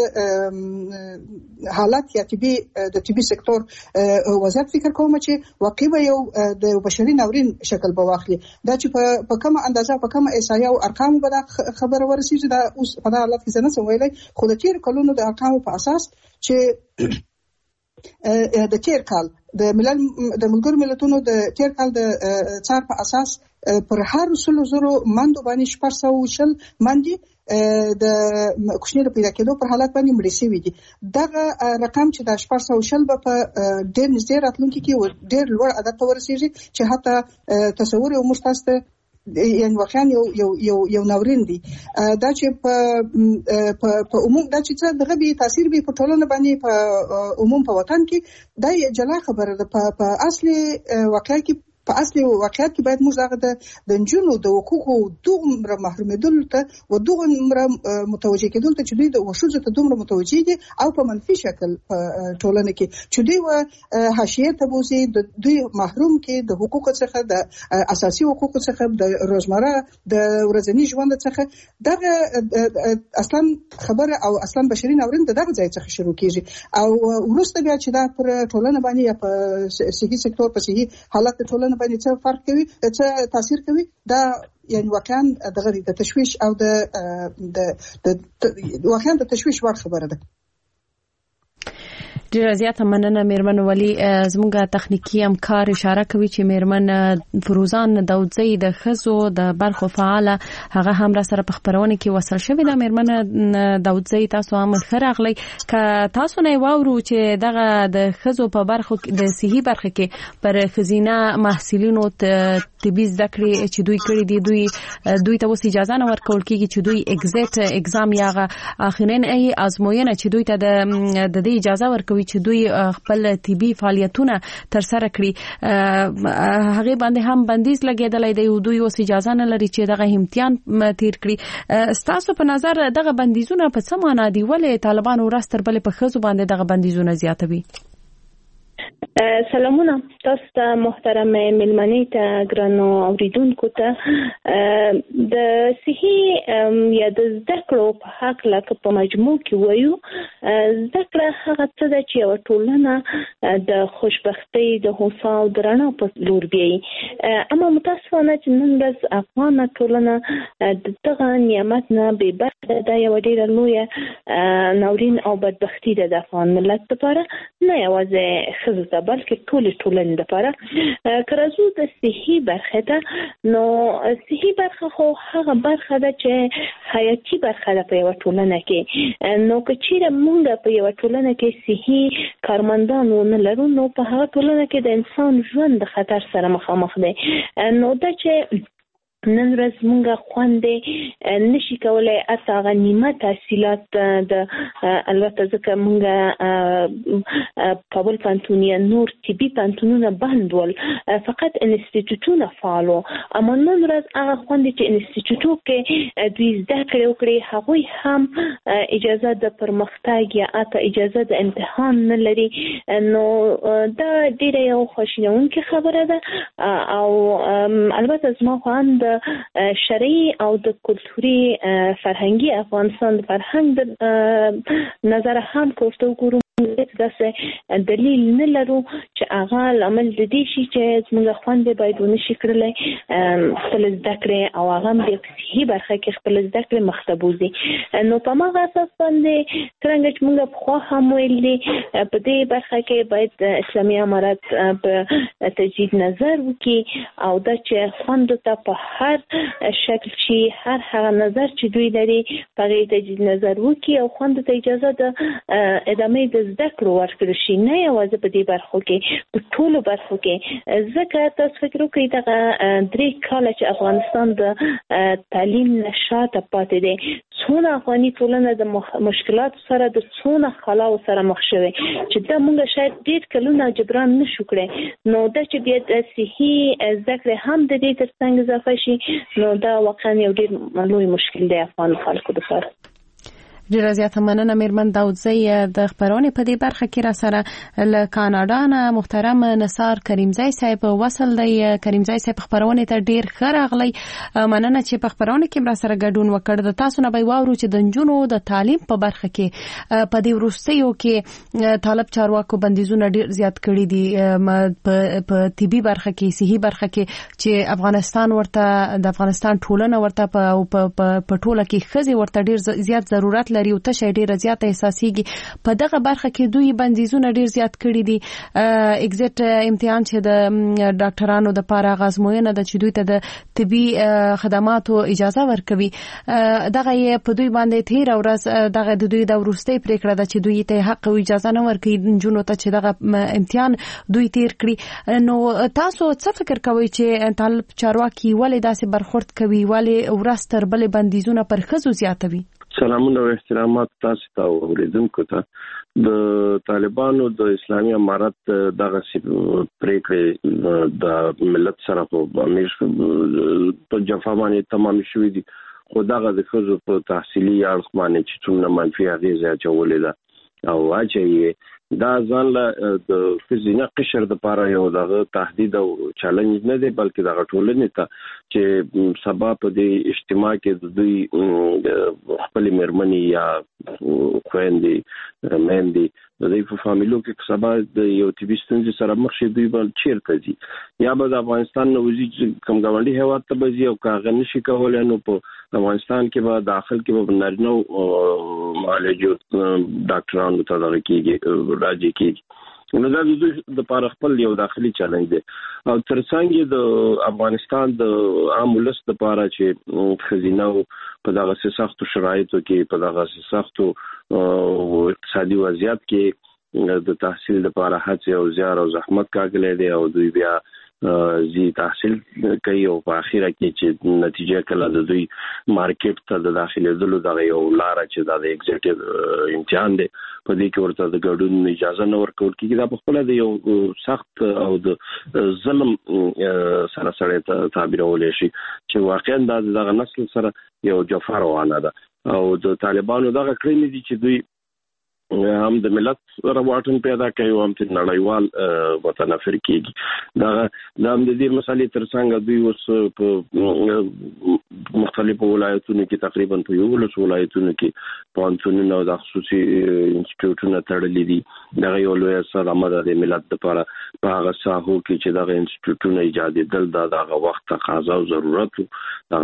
دغه حالت یا د طبي سکتور وضعیت فکر کوم چې واقعي به یو د بشري ناورین شکل به واخلي. دا چې په کومه اندازه په کومه احصایه او ارقام به خبره ورسیږي دا اوس په دغه حالت کې زه نشم ویلی خو د تیر کلونو د ارقامو په اساس چې د تیر کال د ملګرو ملتونو د تیر کال د څار په اساس پر هر 100,000 مندو باندې 420 مندې د کوچنی پیدا کېدو پر حالت باندې مړ شوي دي. دغه رقم چې د 420 په ډېر نږدې راتلونکي کې ډېر لوړ عدد ته ورسیږي چې حتی تصور یو مشتاسته یعنی واقعا یو ناورین دی. دا چې په عموم دا چې دغه به تاثیر به په ټولنه باندې په عموم په وطن کې دا جلا خبره ده. په اصلي واقعیت کې باید موږ دغه د نجونو د حقوقو دومره محرومېدل ته و دومره متوجه کېدل ته چې دوی د وښځو ته دومره متوجه دي او په منفي شکل په ټولنه کې چې دوی حاشیې ته بوزي دوی محروم کې د حقوقو څخه د اساسي حقوقو څخه د روزمره د ورځني ژوند څخه دغه اصلا خبره او اصلا بشري ناورین دغه ځای څخه شروع کیږي او وروسته بیا چې دا پر ټولنه باندې یا په صحي سکتور په صحي حالت ټولنه باندې څه فرق کوي څه تاثیر کوي دا یعنی واقعا د تشویش او د واقعا د تشویش وړ خبره ده. ډیره زیاته مننه میرمن ولی. زموږه تخنیکی همکار اشاره کوي چې میرمن فروزان داودزی د ښځو د برخو فعاله هغه هم را سره په خبرونه کې وصل شوې ده. میرمن داودزی تاسو هم ښه راغلی. که تاسو نه واورو چې دغه د ښځو په برخو د صحي برخه کې پر ښځینه محصلینو طبي زده کړې چې دوی کړي دي دوی ته اوس اجازه نه ورکول کیږي چې دوی ایگزیټ اگزام یا اخرین ازموینه چې دوی ته د دې اجازه ورکوي چې دوی خپل طبي فعالیتونه تر سره کړي. هغه باندې هم بندیز لګیدلای دی او دوی اوس اجازه نه لري چې دغه امتحان تیر کړي. ستاسو په نظر دغه بندیزونه په څه معنا دي؟ ولې طالبان ورستر بل په ښځو باندې دغه بندیزونه زیاتوي؟ سلامونه تاسو ته محترم ملمنې ته ګرانو اوریدونکو ته د صحي یا د زده کړو په حق لکه په مجموع کې وایو زده کړه هغه څه ده چې یو ټولنه د خوشبختۍ د هوسا او د رڼا په لور بیایي. اما متاسفانه چې نن ورځ افغانه ټولنه د دغه نعمت نه بې برخه ده. یوه ډېره لویه ناورین او بدبختي ده د افغان ملت لپاره نه یوازې ښځو ته بلکې ټولنې لپاره. که راځو د صحي برخې ته نو صحي برخه خو هغه برخه ده چې حیاتي برخه ده په یوه ټولنه کې. نو که چیرې موږ په یوه ټولنه کې صحي کارمندان ونه لرو نو په هغه ټولنه کې د انسان ژوند د خطر سره مخامخ دی. نو دا چې نن ورځ مونږه خوندې نشي کولای اته هغه نیمه تحصیلات د البته ځکه مونږه کابل پوهنتون یا نور طبي پوهنتونونه بند ول فقط انسټیټیوټونه فعال وو. اما نن ورځ هغه خوندې چې انسټیټیوټو کې دوی زده کړې وکړي هغوی هم اجازه د پرمختګ یا اته اجازه د امتحان نه لري. نو دا ډېره یو خواشینونکې خبره ده او البته زما خواند د شرعي او د کلتوري فرهنګي افغانستان د فرهنګ د نظر هم کوستو ګورو داسې دلیل نه لرو چې هغه لامل د دې شي چې موږ خوندې باید ونشي کړلای خپل زده کړې او هغه د صحي برخه کې خپل زده کړې مختبوزي. نو په هغه اساس باندې څنګه چې موږ په خوا هم ویلي په دې برخه کې باید اسلامي امارت په تجدید نظر وکړي او دا چې خوند ته په هر شکل چې هر هغه نظر چې دوی لري په تجدید نظر وکړي او خوند ته اجازه د ادامه د زده کړو ورکړل شي، نه یوازې په دې برخو کې په ټولو برخو کې. ځکه تاسو فکر وکړئ دغه 3 کاله چې افغانستان د تعلیم نشاته پاتې دی، څونه افغاني ټولنه د مشکلات سره د څونه خلاو سره مخ شوه چې دا موږ شاید ډېر کلونه جبران نشو کړی. نو دا چې بیا د صحي زده کړې هم د دې ترڅنګ اضافه شي، نو دا واقعا یو ډېر لوی مشکل دی افغان خلکو لپاره. ډیره زیاته مننه میرمن داودزی د خبرونه په دې برخه کې را سره ل کاناډا نه محترم نثار کریمزی صاحب وصل دی. کریمزی صاحب خبرونه ته ډیر ښه راغلی، مننه چې په خبرونه کې را سره ګډون وکړ. د تاسو نه به واورو چې د نجونو د تعلیم په برخه کې په دې وروستیو کې طالب چارواکو بندیزونه ډیر زیات کړي دي په طبي برخه کې، صحي برخه کې چې افغانستان ورته د افغانستان ټولنه ورته په ټوله کې خزي ورته ډیر زیات ضرورت لري او ته ډیره زیات احساسيږي. په دغه برخه کې دوی بندیزونه ډیر زیات کړي دي. اگزیټ امتحان چې د ډاکټرانو د پاره غازموینه د چې دوی ته د طبي خدماتو اجازه ورکوي، دغه په دوی باندې تیر ورځ دغه د دوی د ورستۍ پریکړه ده چې دوی ته حق او اجازه نه ورکوي جنونو ته چې دغه امتحان دوی تیر کړي. نو تاسو څه فکر کوئ چې طالب چارواکي ولې داسې برخورد کوي، ولې ورستر بل بندیزونه پر خزو زیاتوي؟ سلامونه او احترامات تاسو ته اوریدونکو ته. د طالبانو د اسلامي امارت دغه پریکړې د ملت سره په امیر په جفا باندې تمام شوې دي، خو دغه د خزو په تحصیلي اړخ باندې چې څومره منفي اغیزه اچولې ده او اچي دا ځان له د فزینه قشر د پاره یو دغه تهدید او چالش نه دی، بلکې دغه ټولنې ته چې سبب د اجتماع کې د دوی خپل مرمنې یا خويندې مېندې د دې په فامیلو کې سبب د یو طبي ستونزې سره مخ شي، دوی بل چیرته دي یا به د افغانستان نوځي کوم غونډي هیواد ته بځي او کاغه نشي کولای. نو په افغانستان کې به داخل کې به نارینه معالجو ډاکټرانو ته دغه کېږي راځي کېږي. نو دا د دوی د پاره خپل یو داخلي چیلنج دی او ترڅنګ د افغانستان د عام ولس د پاره چې خزینه په دغه سختو شرایطو کې په دغه سختو اقتصادي وضعیت کې د تحصیل لپاره هڅه او زیار او زحمت کاږلې دي او دوی بیا زی تحصیل کوي او په اخیره کې چې نتیجه کله د دوی مارکیټ ته د داخلي دلو دغه یو لار چې د ایگزیکټیو امتحان دی په دې کې ورته د ګډون اجازه نه ورکول کیږي. دا په خپل د یو سخت او د ظلم سره سره تعبیرول شي چې واقعا دغه نسل سره یو جفا روانه ده او د طالبانو دغه کړنې دي چې دوی هم د ملت رواټن پیدا کوي او هم د نړیوال متنافر کیږي. دا د دې مسالې ترڅنګ دوی اوس په مختلفو ولایتونو کې تقریبا په 11 ولایتونو کې پانتونونه او د خصوصي انسټیټیوټونو تړلې دي. دا یو لوی سره مدد د ملت لپاره په هغه ساحو کې چې دا انسټیټیوټونه ایجادېدل دا وخت تقاضا او ضرورت دا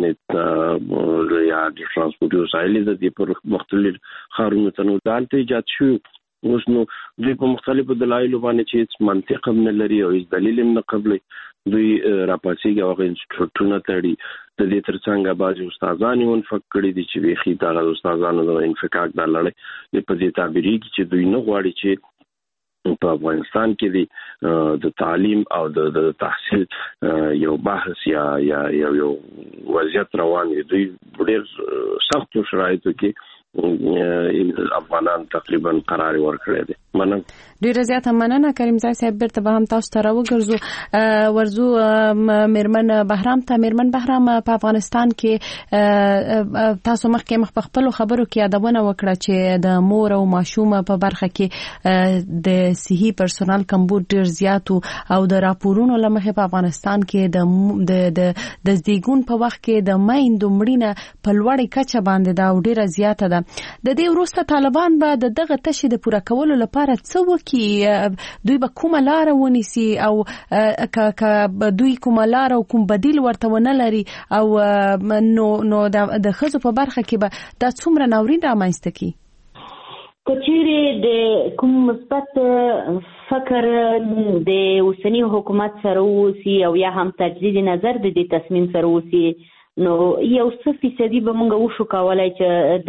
ټولنې یا د ترانسپورت وسایل د پر مختلف خارونو ته ایجاد شو. اوس نو دوی په مختلفو دلایلو باندې چې منطق هم نه لري او هیڅ دلیل هم نه قبلي دوی راپاسيږي او انسټیټیوټونه تړي. د دې ترڅنګ بعض استادان یې منفق کړي دي چې بيخي دا استادانو د انفکاک د لړۍ په دې تعبیري کې چې دوی نه غواړي چې په افغانستان کې د تعلیم او د تحصیل یو بحث یا یو وضعیت روان دی. دوی ډېر سخت شرایطو کې افغانان تقریبا قرار ورکړی دی. مننه. ډیره زیاته مننه کریم زای صاحب. بیرته به هم تاسو ته راوګرځو. ورزو میرمن بهرام ته. میرمن بهرام، په افغانستان کې تاسو مخکې په خپل خبرو کې یادونه وکړه چې د مور او ماشوم په برخه کې د صحي پرسونل کمبود ډیر زیات او د راپورونو لمخې په افغانستان کې د زیګون په وخت کې د میندو مړینه په لوړه کچه باندې دا ډیره زیاته ده. د دې وروسته طالبان به دغه تشې د پوره کولو لپاره څه وکړي؟ دوی به کومه لار ونیسي او که دوی کومه لار او کوم بدیل ورته ونه لري او نو د ښځو په برخه کې به دا څومره ناورین رامنځته کړي؟ کچېرې د کوم مثبت فکر د اوسني حکومت سره وسی او یا هم تجدید نظر د دې تصمیم سره وسی، نو یو څه فیصدي به موږ وشو کولای چې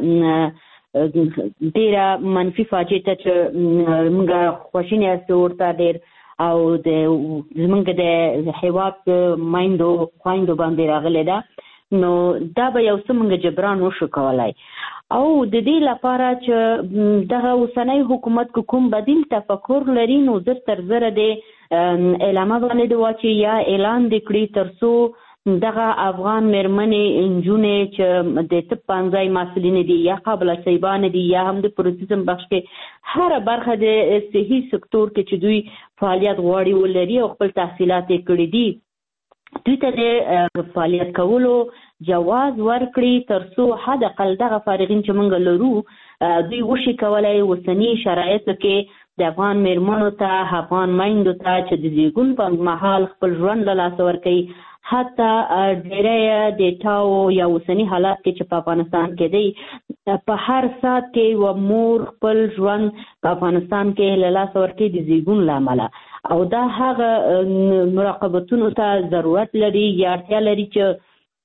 دغه ډیره منفي فاجعه ته چې موږ خوشینه استو ورته ډیر او د زمونږ د هیواد مایندو خویندو باندې راغلی ده، نو دا به یو څه موږ جبران وشو کولای. او د دې لپاره چې دغه اوسنی حکومت کوم بدیل تفکر لري، نو زر تر زره د اعلامه باندې د واچي یا اعلان د کړي ترڅو دغه افغان مېرمنې انجونې چې د طب پانځای محصلین دي یا قابله صیبان دي یا هم د پروتیزم بخش کې هر برخه د صحي سکتور کې چې دوی فعالیت غواړي ولري او خپل تحصیلات یې کړي دي، دوی ته د فعالیت کولو جواز ورکړي ترڅو حد اقل دغه فارغین چې موږ لرو دوی وشي کولای اوسني شرایطو کې د افغان مېرمنو ته افغان میندو ته چې د زیږون په مهال خپل ژوند له لاسه ورکوي، حتی ډیری د ټاو یا اوسني حالات کې چې په افغانستان کې دی په هر ساعت کې و مور خپل ژوند په افغانستان کې له لاسه ورکوي د زیږون له امله، او دا هغه مراقبتونو ته ضرورت لري یا اړتیا لري چې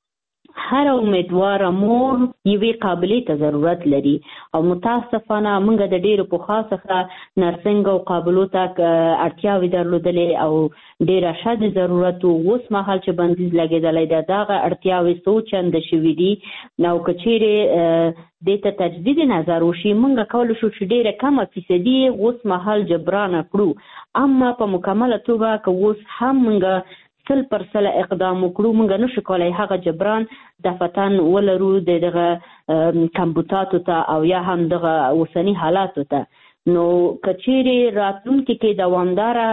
هر امیدواره مور یوې قابلې ته ضرورت لري. او متاسفانه موږ د ډیرو پخوا څخه نرسنګ او قابلو ته اړتیاوې درلودلې او ډیره شد ضرورت اوس مهال چې بندیز لګېدلی ده دغه اړتیاوې څو چنده شوي دي، او که چیرې دې ته تجدید نظر وشي موږ کولی شو چې ډیره کمه فیصدي اوس مهال جبرانه کړو، اما په مکمله توګه که اوس هم موږ 100% اقدام وکړو موږ نشو کولای هغه جبران دفتن ولرو دغه کمبوتاتو ته او یا هم دغه اوسني حالاتو ته. نو کچېرې راتلونکي کې دوامداره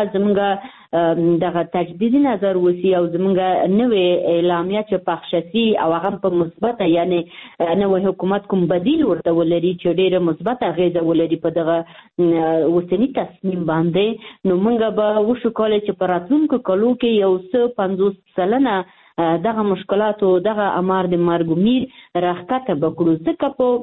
زموږ دغه تجدید نظر وسی او زموږ نوې اعلامیه چې پخش شي او هغه په مثبت یعنی نوې حکومت کوم بدیل ورته ولري چې ډېر مثبت اغیزه ولري په دغه اوسني تصمیم باندې، نو موږ به وشو کولای چې په راتلونکو کلو کې یو څه 50% دغه مشکلاتو دغه امار د مرګ میر راښکته بکړو، ځکه په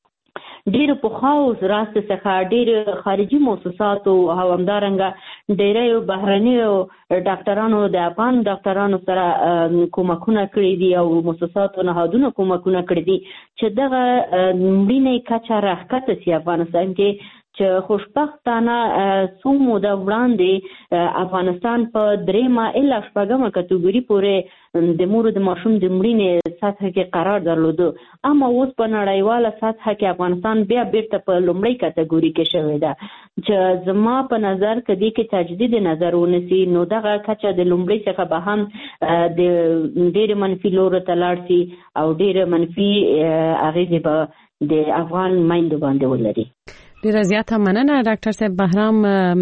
ډیرو پخواو راست څخه ډیر خارجي موسساتو او همدارنګه ډیرو بهرنیو ډاکټرانو د افغان ډاکټرانو سره کومکونه کړي دي او موسساتو نهادونو کومکونه کړي دي چې دغه مړینې کچه راښکته سي افغانستان کې، چې خوشبختانه څو موده وړاندې افغانستان په 3 الا 4 کټګوري پورې د مور د ماشوم د مړینې سطح کې قرار درلوده، اما اوس په نړیواله سطح کې افغانستان بیا بیرته په لومړی کټګوري کې شوی ده، چې زما په نظر کدی کې تجدید نظر ونیسي نو دغه کچه د لومړی څخه به هم د ډېر منفي لور ته لاړ شي او ډېر منفي اغیزې به د افغان میندو باندې ولري. ډیره زیاته مننه ډاکټر صاحب بهرام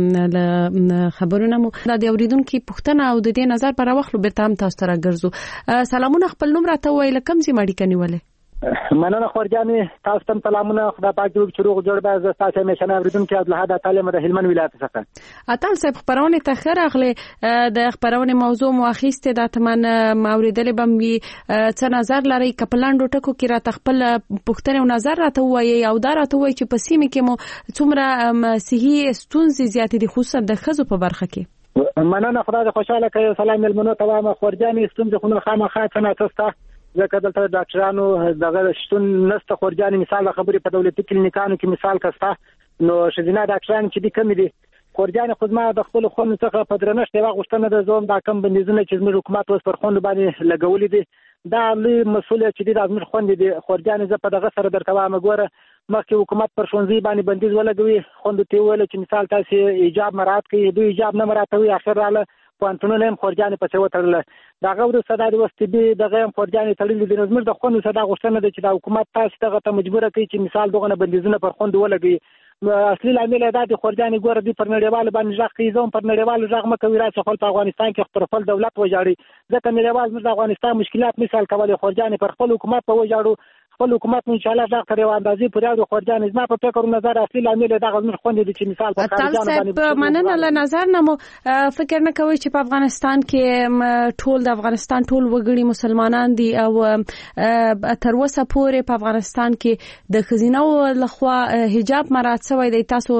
له خبرونه مو د اوریدونکو پوښتنه او د دې نظر پر واخلو بیرته هم تاسو ته راګرځو. سلامونه، خپل نوم راته وایي کوم ځای ماړی کنيولې؟ مننه خورجانې، تاسو ته سلامونه. خدای پاک دې چې روغ جوړ به زه تاسو همیشه اوریدونکو عبدالحد تعلیم د هلمند ولایت څخه. اتل صاحب خبرونه ته خیر اخلي د خبرونه موضوع مو اخیسته د اتمن اوریدلې بم وی څه نظر لري کپلانډو ټکو کې را تخپل پښتنه او نظر راته وایي او دا راته وایي چې په سیمه کې مو څومره صحي ستونزې زیات دي خصوصا د خزو په برخه کې. مننه، خدای دې خوشاله کړي. سلام ملمنو ته وایم خورجانې، ستونزې خو نه خامخا څنګه تاسو ځکه دلته ډاکټرانو دغه شتون نسته. خورجانې مثال خبرې په دولتي کلینیکانو کې مثال کسته، نو شذینه ډاکټران چې دي کم دي. خورجانې خو ما د خپل خون څخه په درنښت یوه غوښتنه د زوم دا کم بندیزونه چې زموږ حکومت اوس پر خوند باندې لګولې دي دا لوی مسؤلیت چې دی د زموږ خوند دي. خورجانې زه په دغه سره درته وایم ګوره مخکې حکومت پر ښوونځي باندې بندیز ولګوي خوندو ته ویل چې مثال تاسو حجاب مراعات کوي دوی حجاب نه مراعاتوي اخر رااله پوهنتونونه هم خورجانې پسې وتړله دغه وروسته دا د وسطبي دغه هم خورجانې تړلي دي نو زموږ د خوندو څخه دا غوښتنه ده چې دا حکومت تاسو دغه ته مجبوره کوي چې مثال دغه بندیزونه پر خوندو ولګوي اصلي لامل دا د خورجانې ګوره دي پر نړیوال باندې ځخ کوي ځم پر نړیوال ځخ مکوي راځي خپل په افغانستان کې پر خپل دولت وجاړي ځکه نړیوال موږ د افغانستان مشکلات مثال کولای خورجانې پر خپل حکومت په وجاړو خپل حکومت ان شاء الله دا تر یو اندازې پورې د خورجانې زما په فکر نظر اصلي لامل دا غوښنه خوندې دي چې مثال په خارجانو باندې مننه له نظر نه مو فکر نه کوي چې په افغانستان کې ټول د افغانستان ټول وګړي مسلمانان دي او تر اوسه پورې په افغانستان کې د خزینو لخوا حجاب مراعات شوی دی تاسو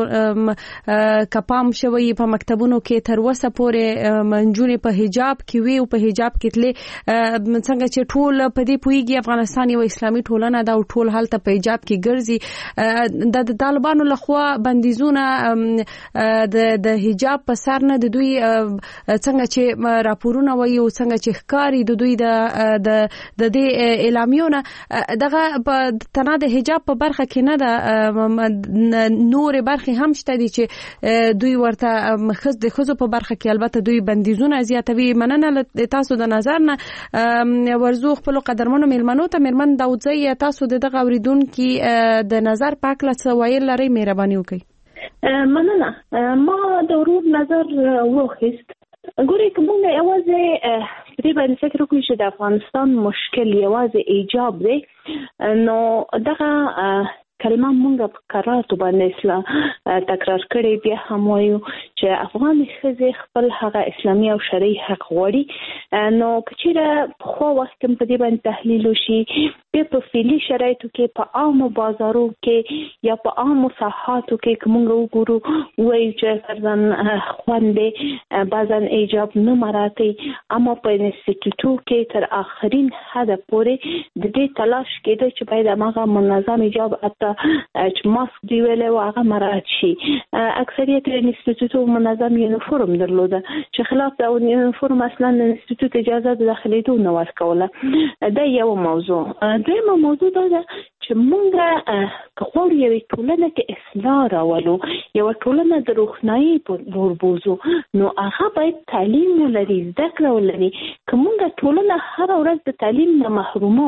کپام شوی په مکتبونو کې تر اوسه پورې منجونې په حجاب کې وی او په حجاب کې تلې څنګه چې ټول په دې پویږي افغانستان یو اسلامي ټولنه دا ټول حالت په حجاب کې ګرځي د طالبانو لخوا بندیزونه د حجاب په سر نه د دوی څنګه چې راپورونه وایي او څنګه چې ښکاری د دوی د دې اعلامیونه دغه تنه د حجاب په برخه کې نه ده نور برخه هم شته دي چې دوی ورته د خزو په برخه کې البته دوی بندیزونه زیاتوي مننه تاسو د نظر نه ورزو خپل قدرمنو میلمنو ته میرمن داودزی تاسو دغه اوریدونکو د نظر پاک لڅ ویل لري مهرباني وکړئ مننه ما د ورور نظر وخیست ګوري کومه یوازې پرې باندې فکر وکړو چې د افغانستان مشکل یوازې ایجاب دی نو دغه کلمه مونږ په قراراتو باندې اصلاح تکرار کړي بیا هم وایو چې افغان ښځې خپل هغه اسلامي او شرعي حق غواړي نو کچېره خو وخت په دې باندې تحلیل وشي په فعلي شرایطو کې په عامو بازارو کې یا په عامو ساحاتو کې کومه وګورو وایي چې فرضاً خوندې بعضاً ایجاب نه مراعاتي اما په انسټیټیوټو کې تر اخرین حد پورې د دې تلاش کېده چې باید هغه منظم ایجاب چې ماسک دی ویلې او هغه مراعات شي اکثریت انسټیټیوټو منظم یونیفورم درلوده چې خلاف د یونیفورم اصلا د انسټیټیوټ اجازه د داخليدو نه ورکوله دا یو موضوع دویمه موضوع دا ده چې مونږه کوم یو ټولنه کې اصلاح راولو یو ټولنه د روښنايي په لور بوزو نو هغه باید تعلیم ولري زده کړه ولري کومه ټولنه هر ورځ د تعلیم نه محرومه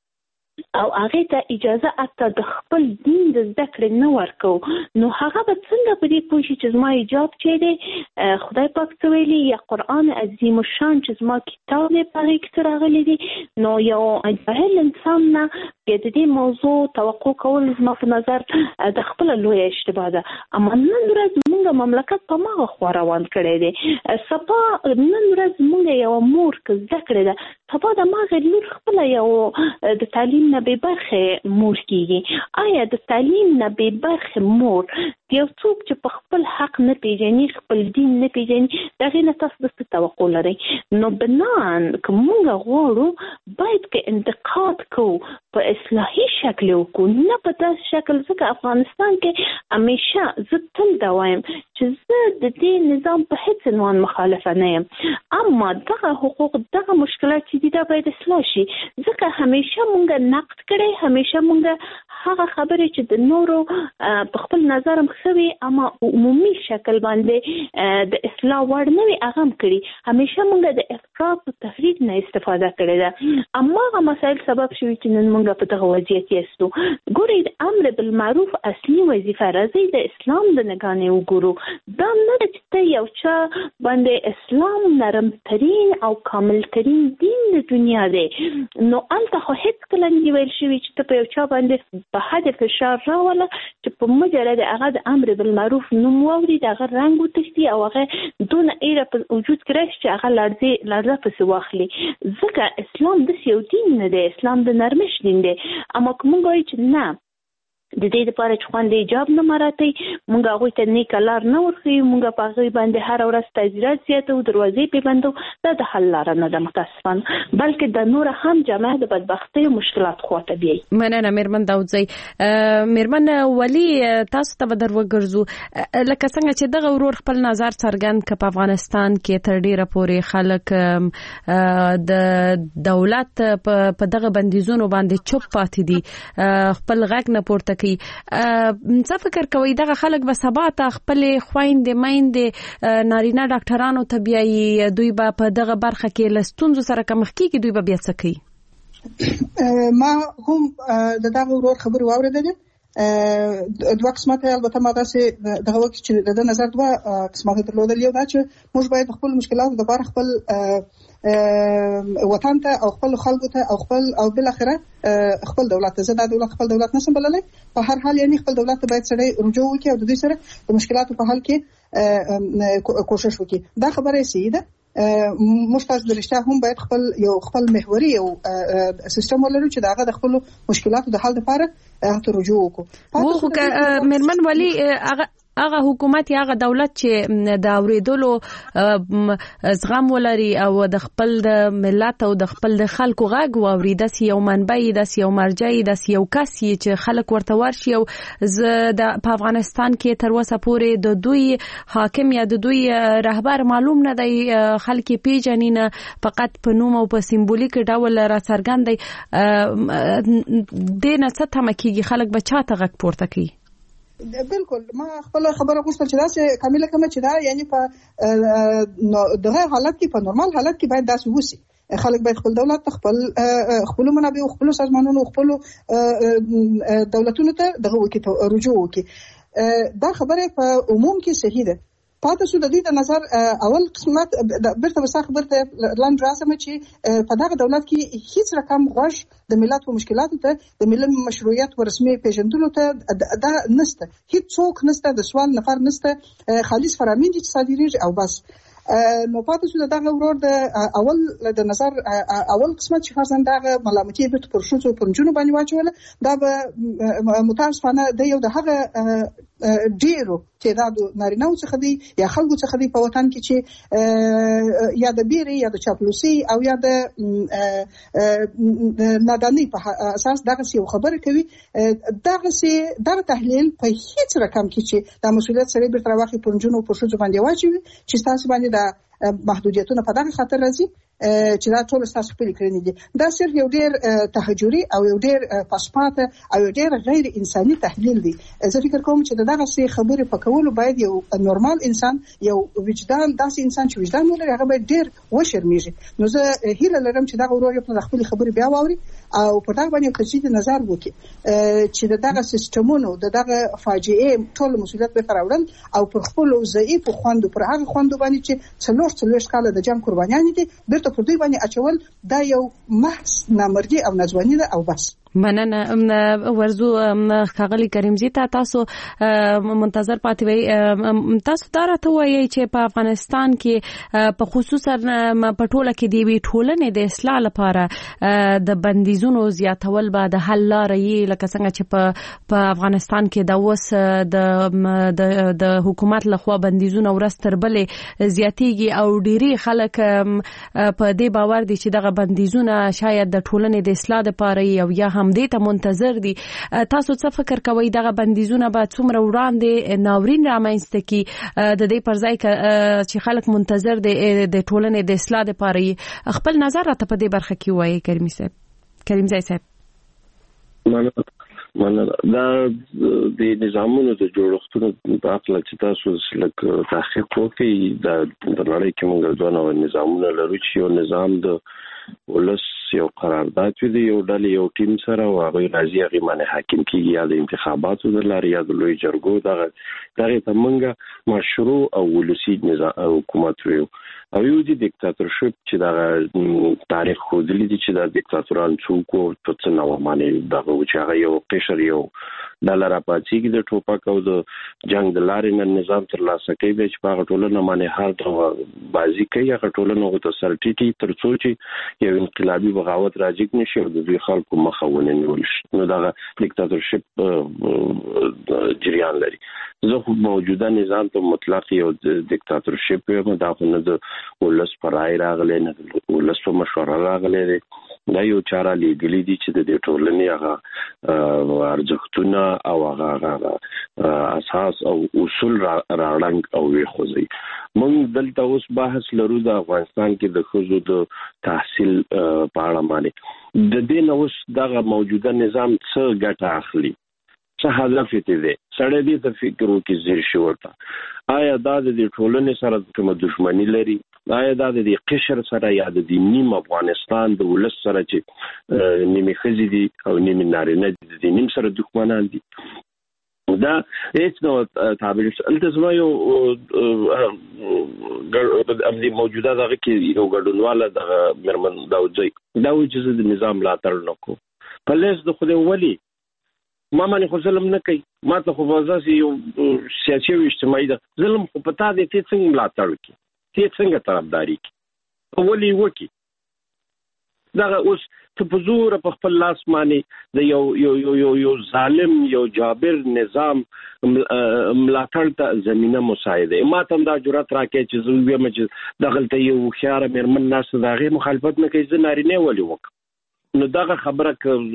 او هغه ته اجازه اته د خپل دین د زده کړې نه ورکو نو هغه به څنګه په دې پوه شي چې زما ایجاب چې دی خدای پاک څه ویلي یا قرآن عظیم الشان چې زما کتاب دی په هغې کې څه راغلی دي نو یو جاهل انسان نه د دې موضوع توقع کول زما په نظر د خپله لویه اشتباه ده اما نن ورځ زموږ مملکت په هماغه خوا روان کړی دی سبا نن ورځ زموږ یوه مور که زده کړې ده سبا د هماغې لور خپله یو د تعلیم نه بې برخې مور کېږي آیا د تعلیم نه بې برخې مور یو څوک چې په خپل حق نه پیژني خپل دین نه پیژني د هغې نه تاسو د څه توقع لرئ نو بنان که موږ غواړو باید که انتقاد کوو په اصلاحي شکل وکړو نه په داسې شکل ځکه افغانستان کې همیشه زه تل دا وایم چې زه د دې نظام په هیڅ عنوان مخالفه نه یم اما دغه حقوق دغه مشکلات چې دي دا باید اصلاح شي ځکه همیشه مونږ نقد کړی همیشه مونږ هغه خبرې چې د نورو په خپل نظر هم ښه وي اما عمومي شکل باندې د اصلاح وړ نه وي هغه هم کړي همیشه مونږ د افراط او تفریط نه استفاده کړې ده اما هغه مسایل سبب شوي چې نن مونږ په دغه وضعیت یاستو ګورئ د امر بالمعروف اصلي وظیفه راځي د اسلام د نګانې وګورو دا نه ده چې ته یو چا باندې اسلام نرمترین او کاملترین دین د دنیا دی نو هلته خو هېڅکله نه دي ویل شوي چې ته په یو چا باندې په حد فشار راوله چې په مجرد هغه د امر بالمعروف نوم واوري د هغه رنګ وتښتي او هغه دونه ایره په وجود کې راشي چې هغه لړزه پسې واخلي ځکه اسلام داسې یو دین نه دی اسلام د نرمښت دین دی اما که موږ وایو چې نه د دې لپاره چې خوند ایجاب نه مراعاتوي موږ هغوی ته نیکه لار نه ورښیو موږ په هغوی باندې هره ورځ تعزیرات زیاتوو دروازې پرې بندوو دا د حل لاره نه ده متاسفانه بلکې د نوره هم جامعه د بدبختۍ او مشکلات خواته بیایي مننه میرمن داودزی میرمن ولی تاسو ته به در وګرځو لکه څنګه چې دغه ورور خپل نظر څرګند کړ په افغانستان کې تر ډیره پورې خلک د دولت په دغه بندیزونو باندې چوپ پاتې دي خپل غږ نه پورته کوي. څه فکر کوي دغه خلک به سبا ته خپل خويندې میندې نارینه ډاکټرانو ته بیايي، دوی به په دغه برخه کې له ستونزو سره مخ کیږي، دوی به بیا څه کوي؟ ما هم دغه ورور خبرې واورېدلې. دوه قسمه البته ما داسې دغه وخت چې د نظر دوه قسمه درلودل. یو دا چې موږ باید خپل مشکلات لپاره خپل وطن ته او خپل خلکو ته او خپل او بل اخره خپل دولت ته، زه دا دولت خپل دولت نسم بللای. په هر حال یعنی خپل دولت ته باید سړی رجوع وکړي او د دوی سره د مشکلاتو په حل کې کوشش وکړي. دا خبره صحیح ده. مشتاق درشته هم باید خپل محوري یو سیستم ولرو چې داغه د خپل مشکلاتو د حل لپاره ته رجوع وکړو. خو مرمن ولی هغه حکومت یا هغه دولت چې د اوریدلو زغم ولري او د خپل د ملت او د خپل د خلکو غږ واوري، داسې یو منبع، داسې یو مرجع، داسې یو کس چې خلک ورته ورشي. او په افغانستان کې تر اوسه پورې د دوی حاکم یا د دوی رهبر معلوم نه دی، خلک پیژني نه، فقط په نوم او په سمبولیک ډول را څرګند دی. د نه څه تمه کیږي، خلک به چاته غږ پورته کوي؟ بالکل ما خپل خبره غوښتل چې داسې کامله کوم چې دا یعنی په دغه حالت کې، په نورمال حالت کې باید داسې وسی. خلک باید خپل دولت خپل منابع او خپل سازمانونو خپل دولتونو ته دغه وکړي رجوع وکړي. دا خبره په عموم کې صحیح ده. پاتې شو د دې د نظر اول قسمت برته وسه خبرته لاند راسمه چې په دغه دولت کې هیڅ رقم غوښ د ملت او مشکلاتو ته د ملت مشروعیت او رسمي پیژندلو ته دا نشته. هیڅ څوک نشته، د سوال نفر نشته، خالص فرامین دي چې صادریږي او بس. نو پاتې شو دغه ورور د اول د نظر اول قسمت چې فرضاً دغه ملامتي به پر شوڅو پر جنوب باندې واچول، دا به متاسفانه د یو د هغه ډیرو چې دا د نارینه‌و څخه دی یا خلکو څخه دی په وطن کې چې یا د بیري یا د چاپلوسي او یا د نادانی په اساس دغه څه خبره کوي. دغه تحلیل په هیڅ رقم کې چې د مسولیت سره به تر واخې پرنجونو په شوڅو باندې واچوي چې تاسو باندې د محدودیتونه په دغه خاطر راځي چې دا ټول تاسو خپل کړنې دي. دا صرف یو ډیر تهجري او یو ډیر پاسپات او یو ډیر غیر انساني تحلیل دی. زه فکر کوم چې دغه څه خبره پکول باید یو نورمال انسان، یو وجدان داسې انسان چې وجدان ولري، هغه باید ډیر وشرمېږي. نو زه هیله لرم چې دغه ورور په خپل خبره بیا واوري او په دغه باندې تجدید نظر وکړي چې دغه سیستمونو دغه فاجعه ټول مسولیت به تراوړل او پر خپل ضعیف خوندو پر هغه خوندو باندې چې څلور کاله د جنگ قربانیان دي بیرته په دوی باندې اچول، دا یو محض نامردي او ناځواني ده او بس. مننه ورزو خاغلی کریمزی ته تاسو منتظر پاتې وي. تاسو دا راته وایي چې په افغانستان کې په خصوصا په ټوله کې دی وی ټولنې د اصلاح لپاره د بندیزونو زیاتول به د حل لارې، لکه څنګه چې په افغانستان کې د وس د حکومت لخوا بندیزونه ورستر بلې زیاتېږي او ډيري خلک په دې باور دي چې دغه بندیزونه شاید د ټولنې د اصلاح لپاره او یا هم دې ته منتظر دي. تاسو څه فکر کوئ دغه بندیزونه به څومره وړاندې ناورین رامنځته کی د دې پر ځای چې خلک منتظر دي د ټولنې د اصلاح لپاره؟ خپل نظر راته په دې برخه کې وایي کریمزی صاحب. دا د نظامونو د جوړښتونو په اړه چې تاسو لکه تحقیق وکړئ، د نړۍ کې موږ دوه نظامونه لرو چې یو نظام د ولس یو قرارداد وي، یو ډلې یو ټیم سره او هغه راځي هغه باندې حاکم کیږي یا د انتخاباتو د لارې یا د لوی جرګو دغه ته موږ مشروع او ولسی نظام حکومت ویو. او یو دي دیکتاتورشپ چې دا تاریخ خو دلی دي چې دا دیکتاتوران څوک او څه نو باندې دغه چې هغه یو قشر یو ډالر اپاچیږي د ټوپک او د جنگ د لارې نه نظام تر لاسه کوي چې په ټولنه باندې هر ډول بازی کوي، هغه ټولنه غو ته سرټیټي تر څو چې یو انقلابي بغاوت راځي نشي او د دوی خلکو مخاونه نیول شي. نو دا دیکتاتورشپ جریان لري. زه خو موجوده نظام ته مطلق یو دیکتاتورشپ یم، دا خو نه د ولس پر رای راغلی نه د ولس په مشوره راغلی دی. دا یو چاره لیدلی دي چې د ټولنې هغه ارزښتونه او هغه اساس او اصول راړنګ او وی خوځي. موږ دلته اوس بحث لرو د افغانستان کې د ښځو د تحصیل په اړه باندې. د دې نو اوس دغه موجوده نظام څه ګټه اخلي څه هدف دی سړی دې ته فکر وکړي زیر شي ورته آیا دا د ټولنې سره کومه دښمني لري آیا دا د قشر سره یا د نیم افغانستان د ولس سره چې نیمه ښځې دي او نیمه نارینه دي د نیم سره دښمنان دي دا هیڅ نو تعبیر التزام یو د موجوده دغه کې یو ګډونواله د مرمن داوځي دا وایي چې د نظام ملاتړ نکو په لیس د خو ولی ما باندې خو ظلم نه کوي ما ته خو وځي یو سیاسي او اجتماعي د ظلم خو پتا دي چې څنګه ملاتړ کوي چې څنګه طرفداري کوي ولی وکی دا اوس ته په زور په خپل لاس باندې د یو ظالم یو جابر نظام ملاتړ ته زمينه مساعده ما ته دا جرأت راکې چې زه به مې دغلته یو خيار مرمن ناس دغه مخالفت نه کوي زه نارینه ولي وک نو دغه خبره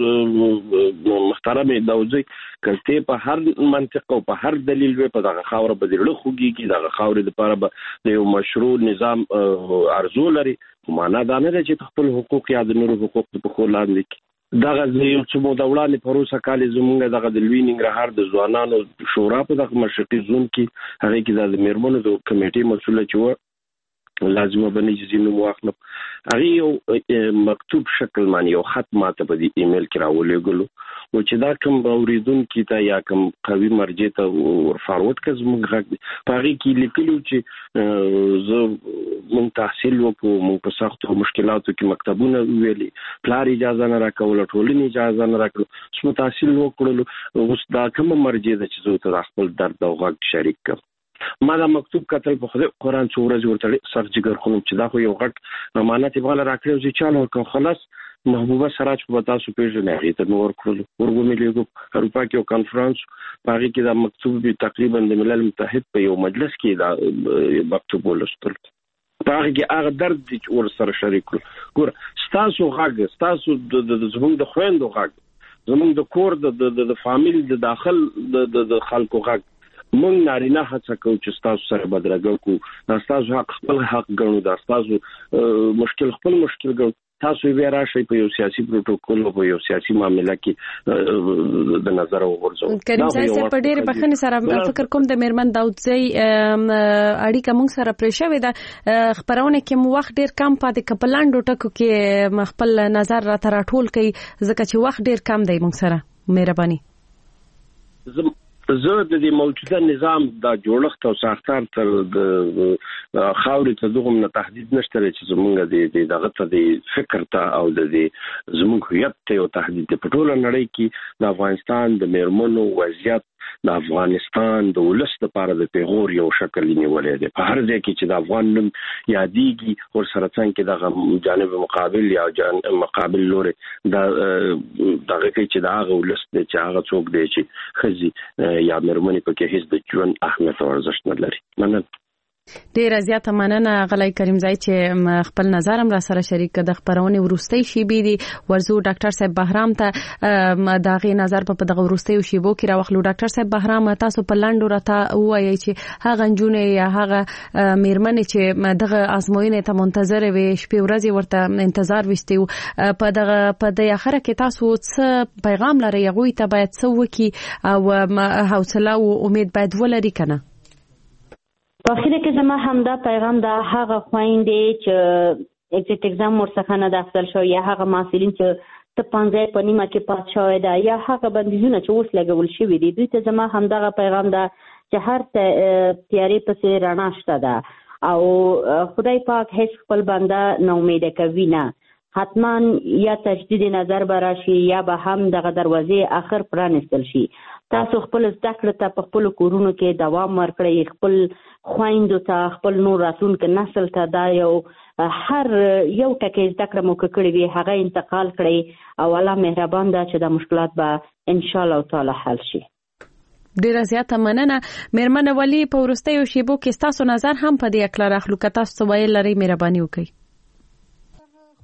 محترم داوځي کله په هر منطقه او په هر دلیل په دغه خاور بدلړه خوږي دغه خاور د لپاره د یو مشروع نظام ارزو لري معنا دا نه چې خپل حقوق یا د نورو حقوق په خور لاندې دغه یو څه مو دولانه پروسه کال زمونږ دغه د لویننګ رهار د ځوانانو شورا په دغه مشرقي زون کې هغه کې د میرمنو د کمیټې مسؤل چې لازمه بنې چې نو واخلم هغه یو مکتوب شکل باندې یو خط ماته په دې ایمیل کې راولېګلو او چې دا کوم اوریدونکو ته یا کوم قوي مرجع ته ورفارورډ کړم موږ په هغه کې لیکلو چې زه مونږ تحصیل وکړو مونږ په سختو مشکلاتو کې مکتبونه ویلي پلار اجازه نه راکول ټولنې اجازه نه راکړو سم تحصیل وکړو اوس دا کوم مرجع ده چې زه ته خپل درد او غږ شریک کړم ما دا مکتوب کتل په خدای قرآن څو ورځې ورته سخت جګر خونم چې دا خو یو غټ امانت یې بغل راکړو چې چالو کوم خلاص محبوبه سراج په تاسو پیژنې هغه ته نور کړل ورغومېلو اروپا کې یو کانفرنس پاره کې دا مکتوب به تقریبا د ملل متحد په یو مجلس کې دا مکتوب ولستل پاره کې هغه درد چې ور سره شریک کړو ګور ستاسو غږ ستاسو د زموږ د خويندو غږ زموږ د کور د فامیل د داخل د خلکو غږ مونږ نارینه هڅه کوو چې تاسو سره بدرګه کو تاسو حق خپل حق ګڼو دا تاسو مشکل خپل مشکل ګڼو تاسو بیا راشي په یو سیاسي پروتوکول او په یو سیاسي معاملې کې د نظر وګورځو کریم صاحب په ډېر بخښنې سره فکر کوم د میرمن داوځي اړیکه موږ سره پرېښوي دا خبرونه کې مو وخت ډېر کم پاتې کپلانډو ټکو کې خپل نظر را تراټول کوي ځکه چې وخت ډېر کم دی موږ سره مهرباني زه د دې موجوده نظام د جوړښت او ساختار تر د خاورې ته دغه نه تهدید نشته چې زمونږ د دغه ته د فکر ته او د زمونږ هویت ته یو تهدید په ټوله نړۍ کې د افغانستان د میرمنو وضعیت د افغانستان د ولس لپاره د پیغور یو شکل نیولې دی په هر ځای کې چې د افغان نوم یادېږي ور سره څنګه د جانب مقابل یا جانب مقابل لوري دغه کې چې دا ولس د چې هغه څوک دی چې خزي یا مرمنې په کې هیڅ د ژوند اهمیت او ارزښت نه لري مننه ډیر زیاته مننه غلای کریم زای چې خپل نظر هم را سره شریک کړ د خبرونه ورستۍ شیبې دي ورزو ډاکټر صاحب بهرام ته دغه نظر په دغه ورستۍ شیبو کې راوخلو ډاکټر صاحب بهرام تاسو په لاندو راته وایي چې هغه جنونه یا هغه میرمنې چې دغه ازموینې ته منتظر وي شپې ورځې ورته انتظار وستیو په د اخره کې تاسو څه پیغام لرئ غوي ته باید څه وکي او حوصله او امید باید ولري کنه په اخیره کې زما همدا پیغام دا هغه خويندې چې اگزیټ اگزام ورڅخه نه داخل شو یا هغه محصلین چې ته 15 په نیمه کې پات شوی دا یا هغه بندیزونه چې اوس لګول شوی دي دوی ته زما همدا پیغام دا چې هر تیارې پسې رڼا شته ده او خدای پاک هیڅ خپل بنده نه امید کوي نه حتما یا تجدید نظر براشي یا به هم دغه دروازې اخر پرانستل شي تاسو خپل زده کړه ته په خپل کورونو کې دوام ورکړئ خپل خويندو ته خپل نور راتلونکي نسل ته دا یو هر یو ټکی زده کړه مو کړی وي هغه انتقال کړئ او الله مهربان ده چې د مشکلات به ان شاء الله تعالی حل شي ډیره زیاته مننه میرمن ولی په ورستیو شیبو کې تاسو نظر هم په دې اکل راخلو که تاسو ویل لري مهرباني وکړئ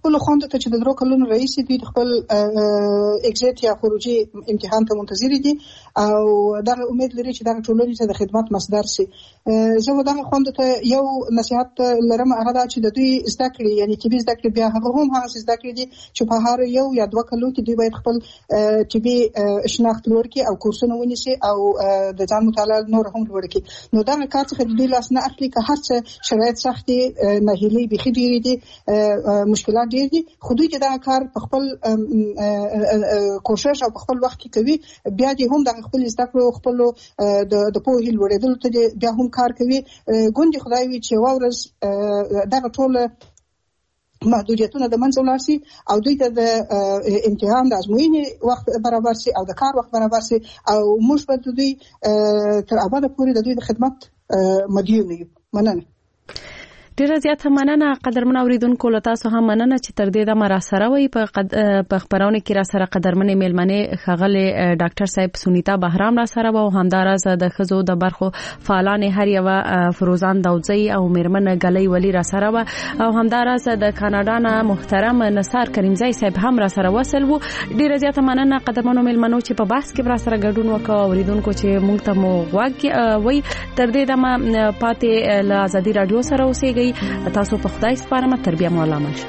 خپل خوند ته چې د درو کلونو رئیس دی خپل اگزیټ یا خروجي امتحان ته منتظر دي او دا امید لري چې دا ټولنې ته د خدمت مصدر شي. زه دا خوند ته یو نصيحت لرم، هغه دا چې د دوی زده کړې یعنی طبي زده کړې بیا هغه هم زده کړې دي چې په هر یو یا دوه کلو کې دوی باید خپل طبي شناخت لوړ کړي او کورسونه ونیسي او د ځان مطالعه نور هم لوړ کړي. نو دا کار څخه د دوی لاس نه اخلي که هر څه شرایط سخت دي، ناهیلي بيخي ډېرې دي، مشکلات ډېر دي، خو دوی چې دا کار په خپل کوشش او په خپل وخت کې کوي بیا دې هم د خپل زده کړو خپل د پوهې لوړېدل ته بیا هم کار کوي. ګوندې خدای وي چې ورځ دغه ټول محدودیتونه د منځه ولاړ شي او دوی ته د امتحان د ازموینې وخت برابر شي او د کار وخت برابر شي او موږ به دوی تر ابده پورې د دوی د خدمت مدیون یو. مننه. ډیره زیاته مننه قدرمن اوریدونکو، له تاسو هم مننه چې تر دې دمه را سره وي. په خبرونه کې را سره قدرمنې میلمنې ښاغلي ډاکټر صاحب سونیتا بهرام را سره و، همداراز د ښځو د برخو فعالان هر یو فروزان داوځي او میرمن غلۍ ولی را سره و، او همداراز د کاناډا نه محترم نثار کریمزی صاحب هم را سره وصل وو. ډیره زیاته مننه قدرمنو میلمنو چې په بحث کې را سره ګډون وکړ. اوریدونکو چې مونږ ته مو غوږ وي تر دې دمه پاتې له ازادي رادیو سره اوسئ. تاسو په خدای سپارم، تربیه مولا منشه.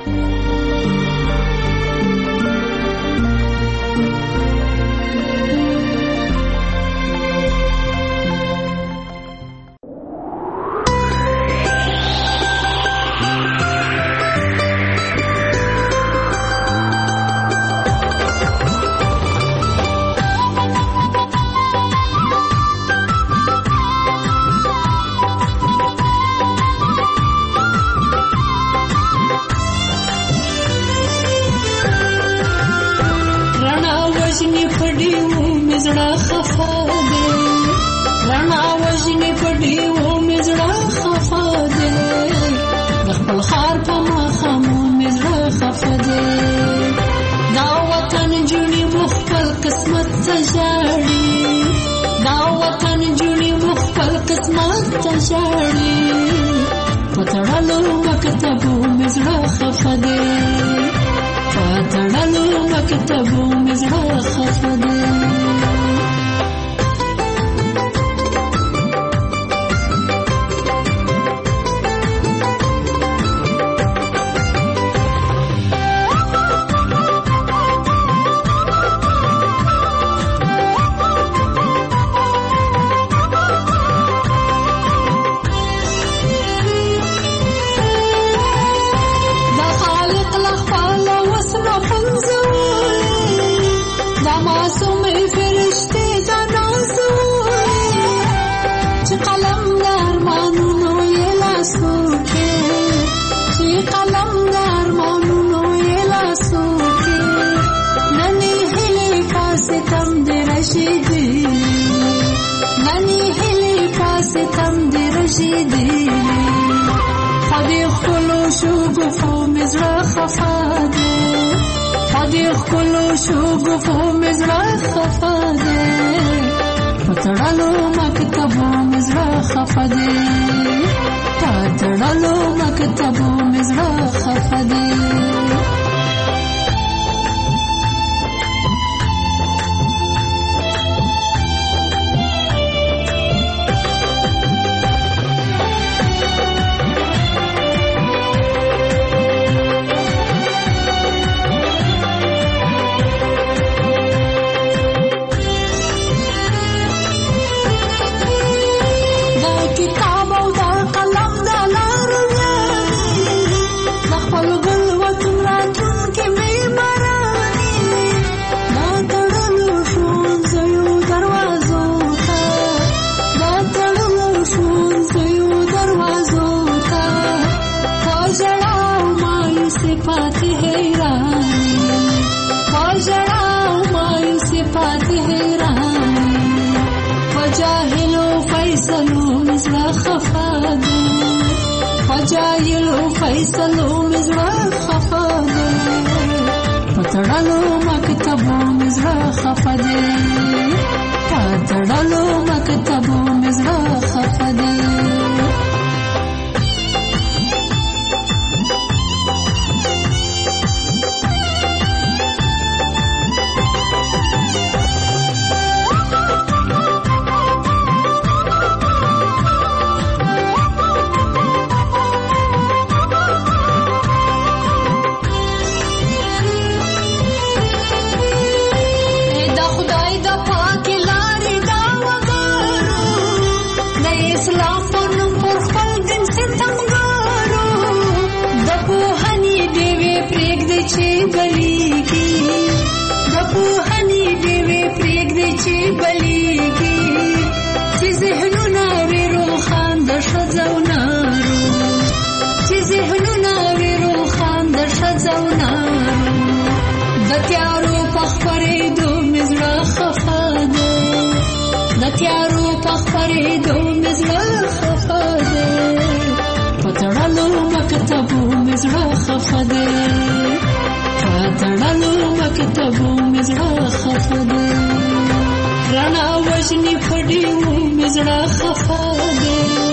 چې بلیږي د پوهنې ډېوې پرېږدي چې بلیږي چې ذهنونه وي روښان د ښځو نارو چې ذهنونه وي روښان د ښځو نارو د تیارو په خپرېدو مې زړه خفه دی د تیارو په خپرېدو مې زړه خفه دی په تړلو مکتبو مې زړه خفه دی په تړلو مکتبو مې زړه خفه دی رڼا وژني په ډېوو مې زړه خفه دی